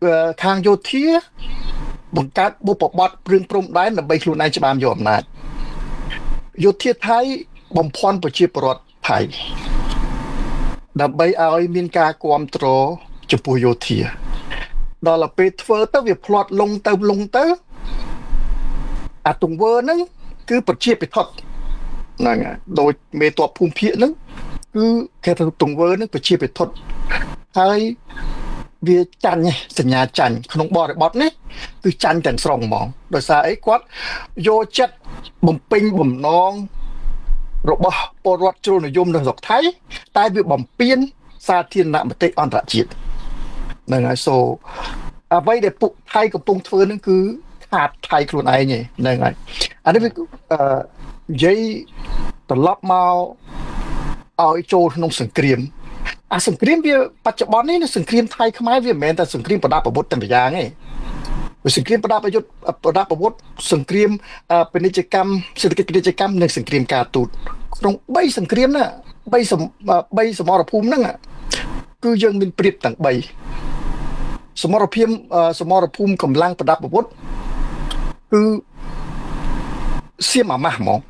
ខាងយោធាបង្កើតបុព្វបទរឿងព្រំដែនដើម្បីខ្លួនឯងច្បាមយកអំណាចយោធាថៃបំភាន់ប្រជាពលរដ្ឋថៃដើម្បីឲ្យមានការគ្រប់គ្រងចំពោះយោធាដល់ពេលធ្វើទៅវាផ្្លាត់លងទៅអាទង្វើហ្នឹងគឺប្រជាពិធហ្នឹងដោយមេតបភូមិភាគហ្នឹងគឺគេថាទង្វើហ្នឹងប្រជាពិធហើយវាចាញ់សញ្ញាចាញ់ក្នុងបរិបទនេះគឺចាញ់ទាំងស្រុងហ្មងដោយសារអីគាត់យកចិត្តបំពេញបំណងរបស់ពលរដ្ឋជ្រុលនិយមនៅស្រុកថៃតែវាបំពេញសាធារណមតិអន្តរជាតិហ្នឹងហើយសូអ្វីដែលពួកថៃកំពុងធ្វើហ្នឹងគឺខាតថៃខ្លួនឯងហ្នឹងហើយអានេះវានិយាយត្រឡប់មកឲ្យចូលក្នុងសង្គ្រាមអាសង្គ្រាមវាបច្ចុប្បន្ននេះសង្គ្រាមថៃខ្មែរវាមិនមែនតែសង្គ្រាមប្រដាប់អាវុធតែម្យ៉ាងទេវាសង្គ្រាមប្រដាប់អាវុធសង្គ្រាមពាណិជ្ជកម្មសេដ្ឋកិច្ចពាណិជ្ជកម្មនិងសង្គ្រាមការទូតក្នុង3សង្គ្រាមណា3សមរភូមិហ្នឹងគឺយើងមានព្រៀបទាំង3សមរភូមិកម្លាំងប្រដាប់អាវុធគឺសៀមអាម៉ាស់ហ្មង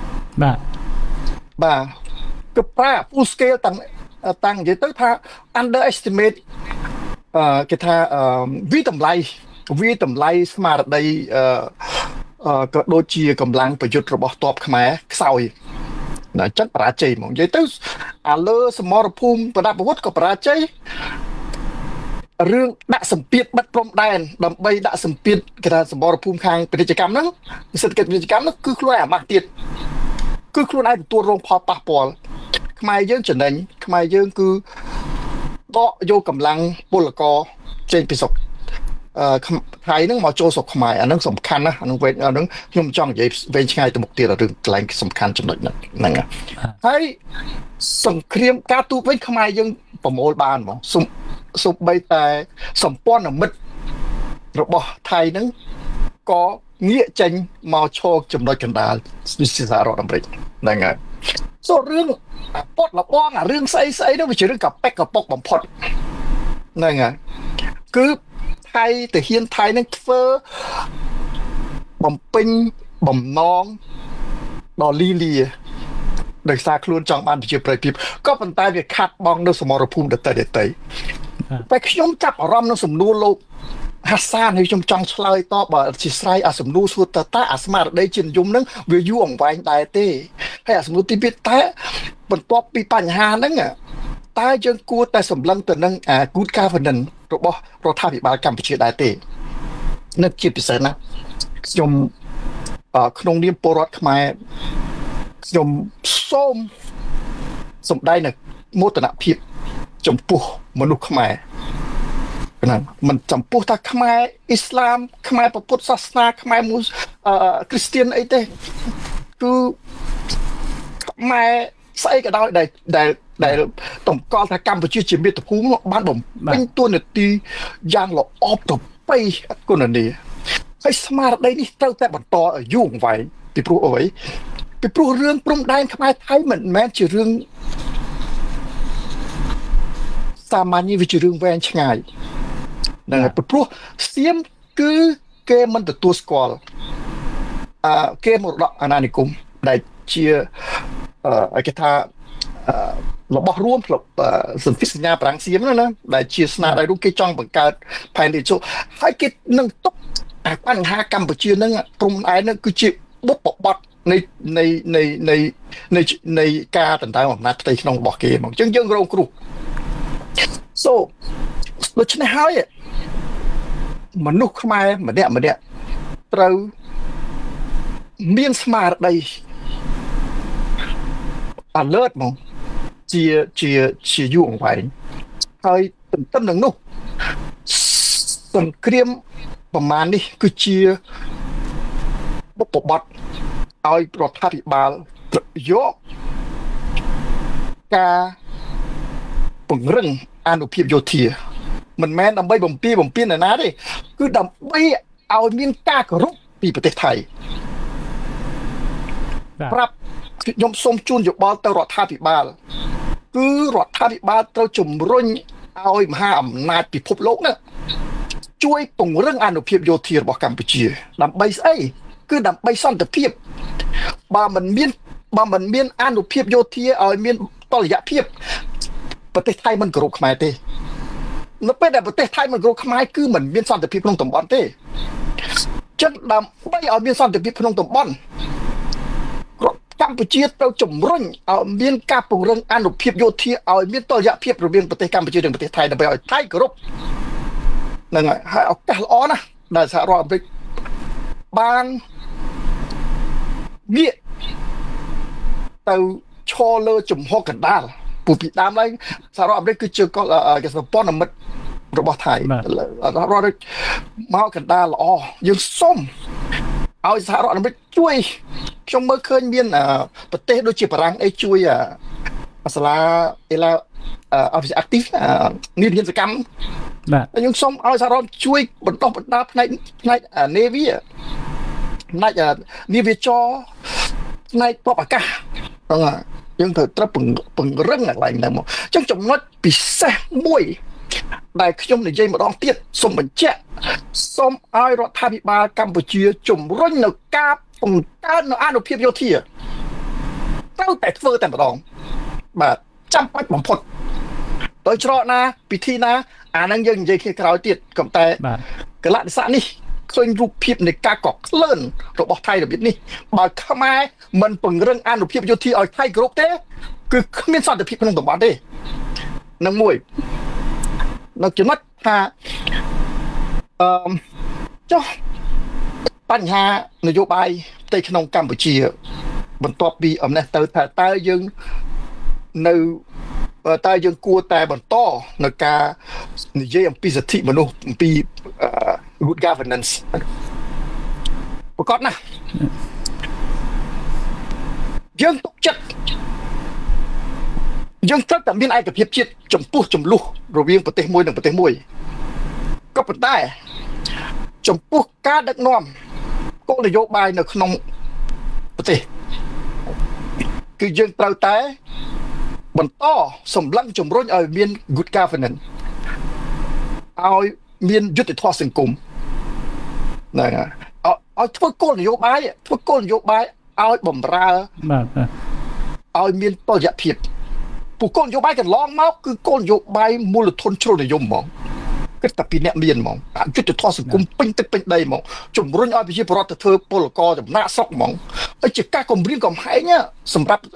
បាទគឺប្រើ full scale តាំងនិយាយទៅថា underestimate គេថាវាតម្លៃស្មារតីក៏ដូចជាកម្លាំងប្រយុទ្ធរបស់ទ័ពខ្មែរខ្សោយអញ្ចឹងបរាជ័យហ្មងនិយាយទៅអាលើសមរភូមិប្រដាប់អាវុធក៏បរាជ័យរឿងដាក់សម្ពាធបិទព្រំដែនដើម្បីដាក់សម្ពាធគេថាសមរភូមិខាងពាណិជ្ជកម្មហ្នឹងសេដ្ឋកិច្ចពាណិជ្ជកម្មហ្នឹងគឺខ្លួនឯងអាម៉ាស់ទៀតគឺខ្លួនឯងទទួលរងផលប៉ះពាល់ខ្មែរយើងចំណេញខ្មែរយើងគឺដកយកកម្លាំងពលករចេញពីស្រុកថៃហ្នឹងមកចូលស្រុកខ្មែរអាហ្នឹងសំខាន់ណាស់អាហ្នឹងខ្ញុំចង់និយាយវែងឆ្ងាយទៅមុខទៀតរឿងកន្លែងសំខាន់ចំណុចហ្នឹងហើយសង្គ្រាមការទូតវិញខ្មែរយើងប្រមូលបានហ្មងសូម្បីតែសម្ព័ន្ធមិត្តរបស់ថៃហ្នឹងក៏ងាកចេញមកឈរចំណុចកណ្ដាលសហរដ្ឋអាមេរិកហ្នឹងហើយសូរឿងពតលបងអារឿងស្អីនោះវាជារឿងកប៉ិកកប៉ុកបំផុតហ្នឹងហើយគឺថៃទាហានថៃនឹងធ្វើបំពេញបំណងដល់លីលាដោយសារខ្លួនចង់បានប្រជាប្រិយភាពក៏ប៉ុន្តែវាខាត់បងនៅសមរភូមិដទៃតែខ្ញុំចាប់អារម្មណ៍នឹងសំណួរលោកហាសានហើយខ្ញុំចង់ឆ្លើយតបបើជាស្រ័យអាសំណួរសួរតើអាស្មារតីជានិយមហ្នឹងវាយូរអង្វែងដែរទេហើយអាសំណួរទី2តែបន្ទាប់ពីបញ្ហាហ្នឹងតើយើងគួរតែសម្លឹងទៅនឹងgood governance របស់រដ្ឋាភិបាលកម្ពុជាដែរទេនៅជាពិសេសណាខ្ញុំក្នុងនាមពលរដ្ឋខ្មែរខ្ញុំសូមសម្ដែងនូវមោទនភាពចំពោះមនុស្សខ្មែរណាមិនចំពោះថាខ្មែរអ៊ីស្លាមខ្មែរពុទ្ធសាសនាខ្មែរគ្រីស្ទានអីទេគឺខ្មែរស្អីក៏ដោយដែលតម្កល់ថាកម្ពុជាជាមាតុភូមិបានបំពេញតួនាទីយ៉ាងល្អប្រពៃគុណនីហើយស្មារតីនេះត្រូវតែបន្តឲ្យយូរអង្វែងពីព្រោះអ្វីពីព្រោះរឿងព្រំដែនខ្មែរថៃមិនមែនជារឿងសាមញ្ញវាជារឿងវែងឆ្ងាយហ្នឹងហើយព្រោះសៀមគឺគេមិនទទួលស្គាល់គេមរតកអាណានិគមដែលជាគេថារបស់រួមសន្ធិសញ្ញាប្រាំងសៀមណាដែលជាស្នាដៃរួមគេចង់បង្កើតផែនទីជោហើយគេនឹងទុកបញ្ហាកម្ពុជានឹងព្រំដែននឹងគឺជាបុព្វបទនៃការដណ្ដើមអំណាចផ្ទៃក្នុងរបស់គេហ្មងអញ្ចឹងយើងរងគ្រោះដូច្នេះហើយមនុស្សខ្មែរម្នាក់ត្រូវមានស្មារតី alert ហ្មងជាយូរអង្វែងហើយទន្ទឹមនឹងនោះសង្គ្រាមប្រមាណនេះគឺជាបុព្វបទឲ្យរដ្ឋាភិបាលយកការពង្រឹងអានុភាពយោធាមិនមែនដើម្បីបំពេញណាទេគឺដើម្បីឲ្យមានការគោរពពីប្រទេសថៃប្រាប់ខ្ញុំសូមជូនយោបល់ទៅរដ្ឋាភិបាលគឺរដ្ឋាភិបាលត្រូវជំរុញឲ្យមហាអំណាចពិភពលោកហ្នឹងជួយពង្រឹងអានុភាពយោធារបស់កម្ពុជាដើម្បីស្អីគឺដើម្បីសន្តិភាពបើមិនមានអានុភាពយោធាឲ្យមានតុល្យភាពប្រទេសថៃមិនគោរពខ្មែរទេនៅពេលដែលប្រទេសថៃមិនគោរពខ្មែរគឺមិនមានសន្តិភាពក្នុងតំបន់ទេចឹងដើម្បីឲ្យមានសន្តិភាពក្នុងតំបន់កម្ពុជាត្រូវជំរុញឲ្យមានការពង្រឹងអានុភាពយោធាឲ្យមានតុល្យភាពរវាងប្រទេសកម្ពុជានិងប្រទេសថៃដើម្បីឲ្យថៃគោរពហ្នឹងហើយឱកាសល្អណាស់ដែលសហរដ្ឋអាមេរិកបានងាកទៅឈរលើជំហរកណ្ដាលពីដើមឡើយសហរដ្ឋអាមេរិកគឺជាសម្ព័ន្ធមិត្តរបស់ថៃរដ្ឋមកកណ្ដាលល្អយើងសុំឲ្យសហរដ្ឋអាមេរិកជួយខ្ញុំមើលឃើញមានប្រទេសដូចជាបារាំងអីជួយសាលាអេឡាoffice active និទានសកម្មបាទខ្ញុំសុំឲ្យសហរដ្ឋជួយបន្តបណ្ដាផ្នែក Navy ផ្នែក Navy ចរផ្នែកពពអាកាសហ្នឹងហើយយើងត្រូវពង្រឹងកន្លែងហ្នឹងមកអញ្ចឹងចំណុចពិសេសមួយដែលខ្ញុំនិយាយម្ដងទៀតសូមបញ្ជាក់សូមឲ្យរដ្ឋាភិបាលកម្ពុជាជំរុញនៅការបង្កើននៅអានុភាពយោធាត្រូវតែធ្វើតែម្ដងបាទចាំបាច់បំផុតដោយច្រកណាពិធីណាអាហ្នឹងយើងនិយាយគ្នាក្រោយទៀតក៏តែកលៈទេសៈនេះឃើញរូបភាពនៃការកកក្លឿនរបស់ថៃរបៀបនេះបើខ្មែរមិនពង្រឹងអានុភាពយោធាឲ្យថៃគ្រប់ទេគឺគ្មានសន្តិភាពក្នុងតំបន់ទេនឹងមួយនៅចំណុចថាចុះបញ្ហានយោបាយផ្ទៃក្នុងកម្ពុជាបន្ទាប់ពីអំណះទៅថាតើយើងគួរតែបន្តនៅការនិយាយអំពីសិទ្ធិមនុស្សអំពី good governance ប្រកបណាស់យើងទុកចិត្តយើងត្រូវតែមានឯកភាពជាតិចំពោះចំនួនរវាងប្រទេសមួយនិងប្រទេសមួយក៏ប៉ុន្តែចំពោះការដឹកនាំគោលនយោបាយនៅក្នុងប្រទេសគឺយើងត្រូវតែបន្តសម្លឹងជំរុញឲ្យមាន good governance ឲ្យមានយុត្តិធម៌សង្គមហ្នឹងឲ្យធ្វើគោលនយោបាយឲ្យបំរើឲ្យមានតុល្យភាពពួកគោលនយោបាយកន្លងមកគឺគោលនយោបាយមូលធនជ្រុលនិយមហ្មងគិតតែពីអ្នកមានហ្មងអយុត្តិធម៌សង្គមពេញទឹកពេញដីហ្មងជំរុញឲ្យប្រជាពលរដ្ឋទៅធ្វើពលករចំណាក់ស្រុកហ្មងហើយជាការគំរាមកំហែងសម្រាប់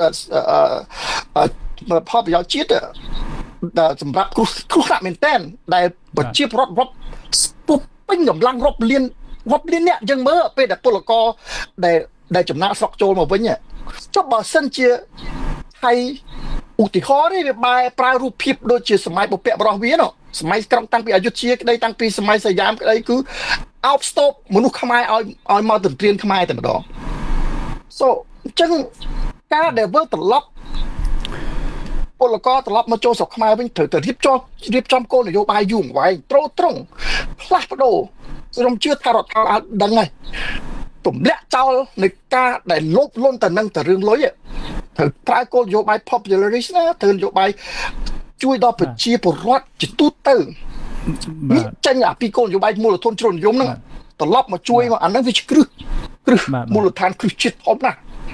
ផលប្រយោជន៍ជាតិសម្រាប់គ្រោះថ្នាក់មែនទែនដែលប្រជាពលរដ្ឋរាប់ពុះពេញកម្លាំងរាប់លានអ្នកយើងមើលពេលដែលពលករដែលចំណាក់ស្រុកចូលមកវិញចុះបើសិនជាថៃឧទាហរណ៍នេះវាបែរប្រើរូបភាពដូចជាសម័យបុព្វបុរសវាសម័យក្រំតាំងពីអយុធ្យាក្តីតាំងពីសម័យសយាមក្តីគឺអោបស្ទប់មនុស្សខ្មែរឲ្យមកទន្ទ្រានខ្មែរតែម្ដងអញ្ចឹងការដែលធ្វើត្រឡប់ពលករត្រឡប់មកចូលស្រុកខ្មែរវិញត្រូវតែរៀបចំគោលនយោបាយយូរអង្វែងត្រង់ផ្លាស់ប្ដូរខ្ញុំជឿថារដ្ឋាភិបាលដឹងហើយទម្លាក់ចោលនៃការដែលលោភលន់ទៅនឹងតែរឿងលុយត្រូវប្រើគោលនយោបាយ popularist ណាត្រូវនយោបាយជួយដល់ប្រជាពលរដ្ឋជាទូទៅនេះចេញពីគោលនយោបាយមូលធនជ្រុលនិយមហ្នឹងត្រឡប់មកជួយមកអាហ្នឹងវាជាគ្រឹះមូលដ្ឋានគ្រឹះជាតិធំណាស់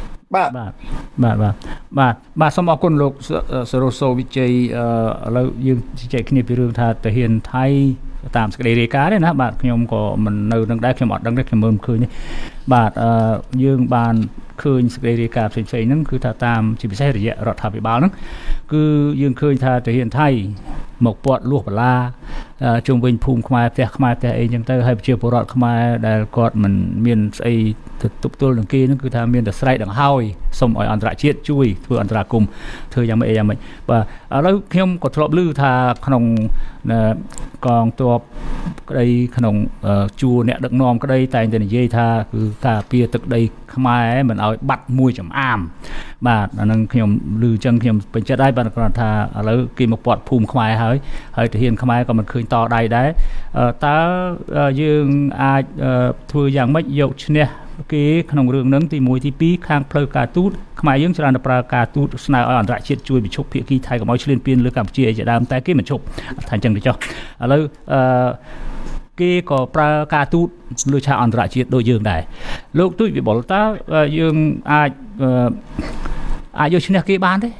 បាទសូមអរគុណលោកសរោសូវិជ័យឥឡូវយើងជជែកគ្នាពីរឿងថាទាហានថៃតាមសេចក្តីរាយការណ៍ទេណាបាទខ្ញុំក៏មិននៅនឹងដែរខ្ញុំអត់ដឹងទេខ្ញុំមើលមិនឃើញទេបាទយើងបានឃើញសេចក្តីរាយការណ៍ផ្សេងៗហ្នឹងគឺថាតាមជាពិសេសរយៈរដ្ឋាភិបាលហ្នឹងគឺយើងឃើញថាទាហានថៃមកពាត់លួសបន្លាជុំវិញភូមិខ្មែរផ្ទះអីចឹងទៅហើយប្រជាពលរដ្ឋខ្មែរដែលគាត់មិនមានស្អីទៅទប់ទល់នឹងគេហ្នឹងគឺថាមានតែស្រែកដង្ហើយសូមឲ្យអន្តរជាតិជួយធ្វើអន្តរាគមន៍ធ្វើយ៉ាងម៉េចបាទឥឡូវខ្ញុំក៏ធ្លាប់ឮថាក្នុងកងទ័ពក្តីក្នុងជួរអ្នកដឹកនាំក្តីតែងតែនិយាយថាគឺការពារទឹកដីខ្មែរមិនឲ្យបាត់មួយចំអាមបាទអានឹងខ្ញុំឮអញ្ចឹងខ្ញុំពេញចិត្តហើយបាទគ្រាន់ថាឥឡូវគេមកពាត់ភូមិខ្មែរហើយទាហានខ្មែរក៏មិនឃើញតដៃដែរតើយើងអាចធ្វើយ៉ាងម៉េចយកឈ្នះគេក្នុងរឿងហ្នឹងទី1ទី2ខាងផ្លូវការទូតខ្មែរយើងច្រើនតែប្រើការទូតស្នើឲ្យអន្តរជាតិជួយបញ្ឈប់ភាគីថៃកុំឲ្យឈ្លានពានលើកម្ពុជាអីជាដើមតែគេមិនឈប់ថាអញ្ចឹងទៅចុះឥឡូវគេក៏ប្រើការទូតលើឆាកអន្តរជាតិដូចយើងដែរលោកទូចវិបុលតើយើងអាចយកឈ្នះគេបានទេ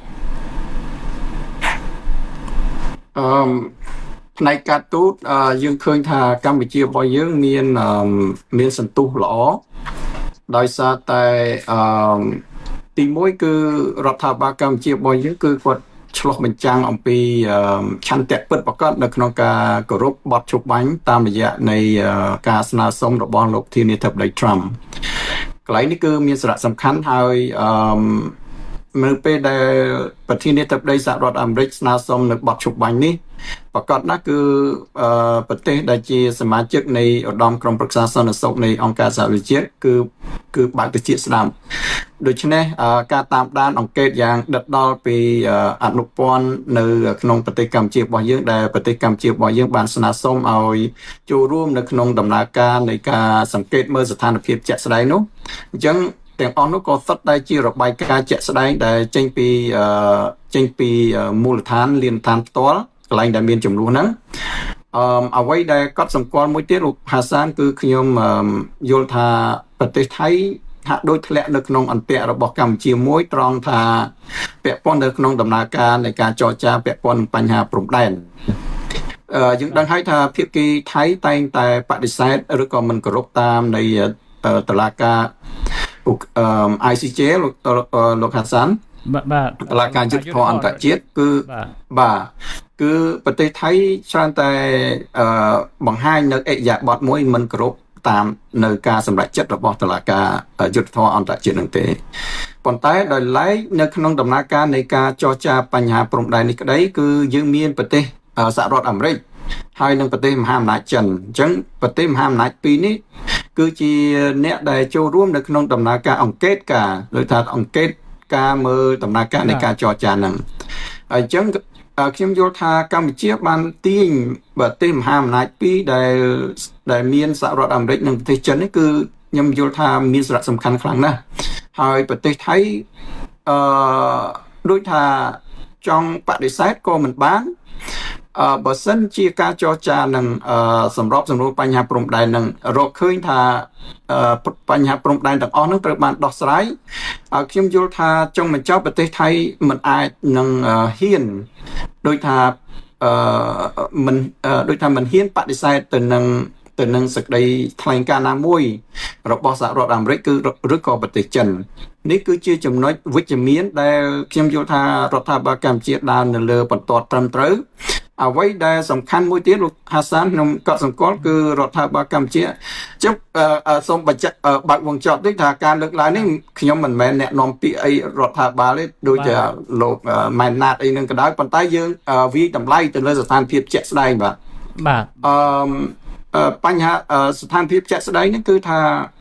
ផ្នែកការទូតយើងឃើញថាកម្ពុជារបស់យើងមានសន្ទុះល្អដោយសារតែទី1គឺរដ្ឋាភិបាលកម្ពុជារបស់យើងគឺគាត់ឆ្លុះបញ្ចាំងអំពីឆន្ទៈពិតប្រាកដនៅក្នុងការគោរពបទជប់បាញ់តាមរយៈនៃការស្នើសុំរបស់លោកធានាធិបតី Trump កន្លែងនេះគឺមានសារៈសំខាន់ហើយនៅពេលដែលប្រធានាធិបតីសហរដ្ឋអាមេរិកស្នើសុំនៅបទជប់បាញ់នេះប្រកាសណាស់គឺប្រទេសដែលជាសមាជិកនៃឧត្តមក្រុមប្រឹក្សាសន្តិសុខនៃអង្គការសហប្រជាជាតិគឺបើកតិចស្ដាប់ដូច្នេះការតាមដានអង្កេតយ៉ាងដិតដល់ពីអនុព័ន្ធនៅក្នុងប្រទេសកម្ពុជារបស់យើងដែលប្រទេសកម្ពុជារបស់យើងបានស្នើសុំឲ្យចូលរួមនៅក្នុងដំណើរការនៃការសង្កេតមើលស្ថានភាពជាក់ស្ដែងនោះអញ្ចឹងទាំងអស់នោះក៏សុទ្ធតែជារបាយការណ៍ជាក់ស្ដែងដែលចេញពីមូលដ្ឋានលានដ្ឋានផ្ទាល់កន្លែងដែលមានចំនួនហ្នឹងអ្វីដែលកត់សម្គាល់មួយទៀតលោកហាសានគឺខ្ញុំយល់ថាប្រទេសថៃហាក់ដូចធ្លាក់នៅក្នុងអន្ទាក់របស់កម្ពុជាមួយត្រង់ថាពាក់ព័ន្ធនៅក្នុងដំណើរការនៃការចរចាពាក់ព័ន្ធនឹងបញ្ហាព្រំដែនយើងដឹងហើយថាភាគីថៃតែងតែបដិសេធឬក៏មិនគោរពតាមនៃតុលាការ ICJ លោកហាសានបាទតុលាការយុត្តិធម៌អន្តរជាតិគឺបាទគឺប្រទេសថៃច្រើនតែបង្ហាញនៅអិយាបថមួយមិនគោរពតាមនៅការសម្រេចចិត្តរបស់តុលាការយុត្តិធម៌អន្តរជាតិនឹងទេប៉ុន្តែដោយឡែកនៅក្នុងដំណើរការនៃការចរចាបញ្ហាព្រំដែននេះក្តីគឺយើងមានប្រទេសសហរដ្ឋអាមេរិកហើយនឹងប្រទេសមហាអំណាចចិនអញ្ចឹងប្រទេសមហាអំណាចពីរនេះគឺជាអ្នកដែលចូលរួមនៅក្នុងដំណើរការអង្កេតការឬថាអង្កេតការមើលដំណើរការនៃការចរចាហ្នឹងហើយអញ្ចឹងខ្ញុំយល់ថាកម្ពុជាបានទាញប្រទេសមហាអំណាចពីរដែលមានសហរដ្ឋអាមេរិកនិងប្រទេសចិននេះគឺខ្ញុំយល់ថាមានសារៈសំខាន់ខ្លាំងណាស់ហើយប្រទេសថៃដូចថាចង់បដិសេធក៏មិនបានបើសិនជាការចរចានឹងសម្របសម្រួលបញ្ហាព្រំដែននឹងរកឃើញថាបញ្ហាព្រំដែនទាំងអស់នឹងត្រូវបានដោះស្រាយខ្ញុំយល់ថាចុងបញ្ចប់ប្រទេសថៃមិនអាចនឹងហ៊ានដូចថាមិនហ៊ានបដិសេធទៅនឹងសេចក្តីថ្លែងការណ៍ណាមួយរបស់សហរដ្ឋអាមេរិកគឺឬក៏ប្រទេសចិននេះគឺជាចំណុចវិជ្ជមានដែលខ្ញុំយល់ថារដ្ឋាភិបាលកម្ពុជាដើរនៅលើបន្ទាត់ត្រឹមត្រូវអ្វីដែលសំខាន់មួយទៀតលោកហាសានខ្ញុំក៏សម្គាល់គឺរដ្ឋាភិបាលកម្ពុជាជិបសូមបញ្ជាក់បើកវងចត់តិចថាការលើកឡើងនេះខ្ញុំមិនមែនអ្នកនាំពាក្យអីរដ្ឋាភិបាលទេដូចជាលោកម៉ែនណាតអីនឹងក៏ដោយប៉ុន្តែយើងវិយតម្លៃទៅលើស្ថានភាពជាក់ស្ដែងបាទបញ្ហាស្ថានភាពជាក់ស្ដែងនេះគឺថា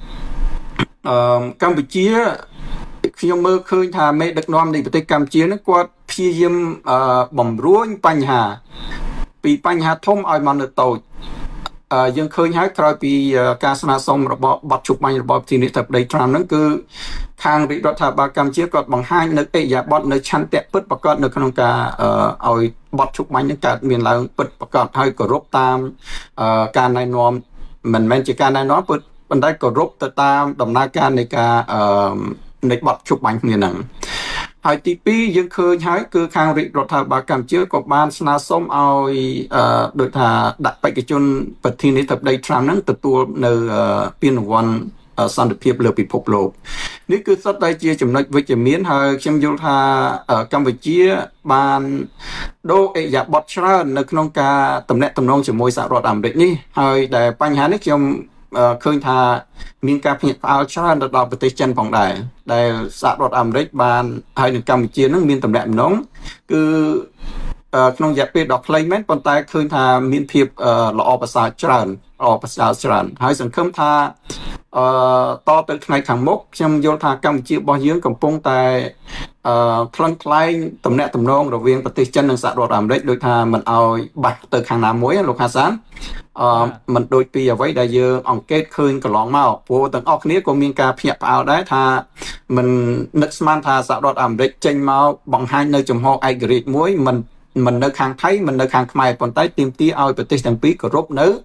កម្ពុជាខ្ញុំមើលឃើញថាមេដឹកនាំនៃប្រទេសកម្ពុជានឹងគាត់ព្យាយាមបំរួញបញ្ហាពីបញ្ហាធំឲ្យមកនៅតូចយើងឃើញហើយក្រោយពីការស្នើសុំរបស់បទជប់បាញ់របស់ប្រធានាធិបតី Trump ហ្នឹងគឺខាងរាជរដ្ឋាភិបាលកម្ពុជាគាត់បង្ហាញនៅអិយាបថនៅឆន្ទៈពិតប្រាកដនៅក្នុងការឲ្យបទជប់បាញ់ហ្នឹងកើតមានឡើងពិតប្រាកដហើយគោរពតាមការណែនាំមិនមែនជាការណែនាំប៉ុន្តែគោរពទៅតាមដំណើរការនៃការនៃបទជប់បាញ់គ្នាហ្នឹងហើយទី2យើងឃើញហើយគឺខាងរាជរដ្ឋាភិបាលកម្ពុជាក៏បានស្នើសុំឲ្យដូចថាដាក់បេក្ខជនប្រធានាធិបតី Trump ហ្នឹងទទួលនៅពានរង្វាន់សន្តិភាពលើពិភពលោកនេះគឺសុទ្ធតែជាចំណុចវិជ្ជមានហើយខ្ញុំយល់ថាកម្ពុជាបានដូរអិយាបថច្រើននៅក្នុងការទំនាក់ទំនងជាមួយសហរដ្ឋអាមេរិកនេះហើយដែលបញ្ហានេះខ្ញុំឃើញថាមានការភ្ញាក់ផ្អើលច្រើនទៅដល់ប្រទេសចិនផងដែរដែលសហរដ្ឋអាមេរិកបានហើយនឹងកម្ពុជានឹងមានទំនាក់ទំនងគឺក្នុងរយៈពេលដ៏ខ្លីមែនប៉ុន្តែឃើញថាមានភាពល្អប្រសើរច្រើនហើយសង្ឃឹមថាតទៅថ្ងៃខាងមុខខ្ញុំយល់ថាកម្ពុជារបស់យើងកំពុងតែថ្លឹងថ្លែងទំនាក់ទំនងរវាងប្រទេសចិននិងសហរដ្ឋអាមេរិកដូចថាមិនអោយបាច់ទៅខាងណាមួយលោកហាសានមិនដូចពីអ្វីដែលយើងអង្កេតឃើញកន្លងមកព្រោះទាំងអស់គ្នាក៏មានការភ្ញាក់ផ្អើលដែរថាមិននឹកស្មានថាសហរដ្ឋអាមេរិកចេញមកបង្ហាញនៅចំហឯករាជ្យមួយមិននៅខាងថៃមិននៅខាងខ្មែរប៉ុន្តែទាមទារឲ្យប្រទេសទាំងពីរគោរពនៅ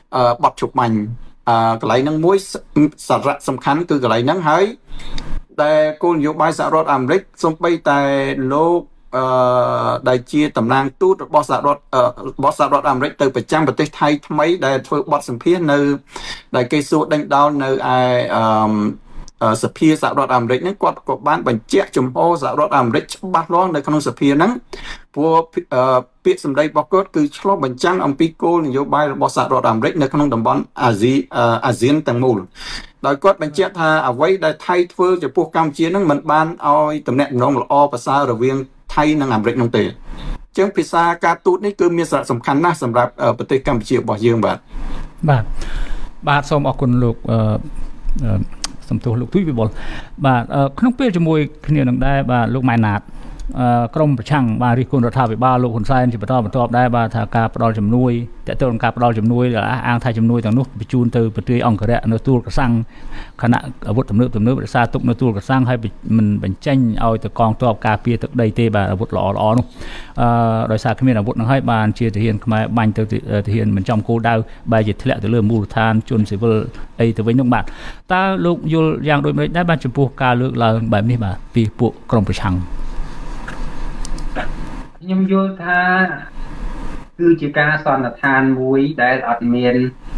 បត់ជប់បាញ់កន្លែងហ្នឹងមួយសារៈសំខាន់គឺកន្លែងហ្នឹងហើយដែលគោលនយោបាយសហរដ្ឋអាមេរិកសូម្បីតែលោកដែលជាតំណាងទូតរបស់សហរដ្ឋអាមេរិកទៅប្រចាំប្រទេសថៃថ្មីដែលធ្វើបទសម្ភាសន៍នៅដែលគេសួរដេញដោលនៅឯសភាសហរដ្ឋអាមេរិកហ្នឹងគាត់ក៏បានបញ្ជាក់ចំហសហរដ្ឋអាមេរិកច្បាស់លាស់នៅក្នុងសភាហ្នឹងព្រោះពាក្យសម្ដីរបស់គាត់គឺឆ្លុះបញ្ចាំងអំពីគោលនយោបាយរបស់សហរដ្ឋអាមេរិកនៅក្នុងតំបន់អាស៊ានទាំងមូលដោយគាត់បញ្ជាក់ថាអ្វីដែលថៃធ្វើចំពោះកម្ពុជាហ្នឹងមិនបានឲ្យទំនាក់ទំនងល្អប្រសើររវាងថៃនិងអាមេរិកនោះទេអញ្ចឹងភាសាការទូតនេះគឺមានសារៈសំខាន់ណាស់សម្រាប់ប្រទេសកម្ពុជារបស់យើងបាទសូមអរគុណលោកសំទោសលោកទុយវិបុលបាទក្នុងពេលជាមួយគ្នានឹងដែរបាទលោកម៉ែនណាតក្រមប្រឆាំងបាទរិះគន់រដ្ឋាភិបាលលោកហ៊ុនសែនជាបន្តបន្ទាប់ដែរបាទថាការផ្ដល់ជំនួយតើតើការផ្ដល់ជំនួយអាងថាជំនួយទាំងនោះបញ្ជូនទៅប្រទេសអង្គរៈនៅទួលកសាំងខណៈអាវុធទំនើបរក្សាទុកនៅទួលកសាំងហើយមិនបញ្ចេញឲ្យទៅកងទ័ពការពារទឹកដីទេបាទអាវុធល្អនោះដោយសារគ្មានអាវុធនឹងហើយបានជាទាហានខ្មែរបាញ់ទៅទាហានមិនចំគោលដៅបែរជាធ្លាក់ទៅលើមូលដ្ឋានជនស៊ីវិលអីទៅវិញនោះបាទតើលោកយល់យ៉ាងដូចម្តេចដែរបាទចំពោះការលើកឡើងបែបនេះបាទពីពួកក្រមប្រឆាំងខ្ញុំយល់ថាគឺជាការសន្និដ្ឋានមួយដែលអត់មាន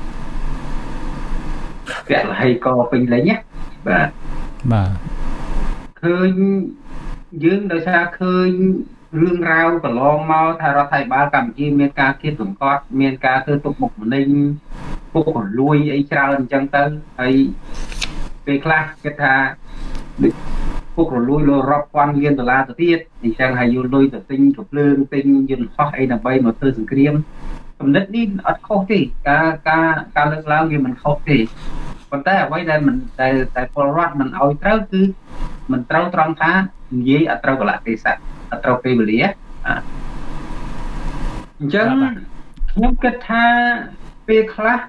ពលហេកពេញលេញណាបាទឃើញយើងដោយសារឃើញរឿងរ៉ាវកន្លងមកថារដ្ឋាភិបាលកម្ពុជាមានការគៀបសង្កត់មានការធ្វើទុកបុកម្នេញពុករលួយអីច្រើនអញ្ចឹងទៅហើយពេលខ្លះគេថាពុករលួយលើរាប់ពាន់លានដុល្លារទៅទៀតអញ្ចឹងហើយយកលុយទៅទិញកំភ្លើងទិញយន្តហោះអីដើម្បីមកធ្វើសង្គ្រាមគំនិតនេះអត់ខុសទេការលើកឡើងវាមិនខុសទេប៉ុន្តែអ្វីដែលមិនតែពលរដ្ឋមិនឲ្យត្រូវគឺមិនត្រូវត្រង់ថានិយាយអត់ត្រូវកលៈទេសៈអត់ត្រូវពេលវេលាអញ្ចឹងខ្ញុំគិតថាពេលខ្លះ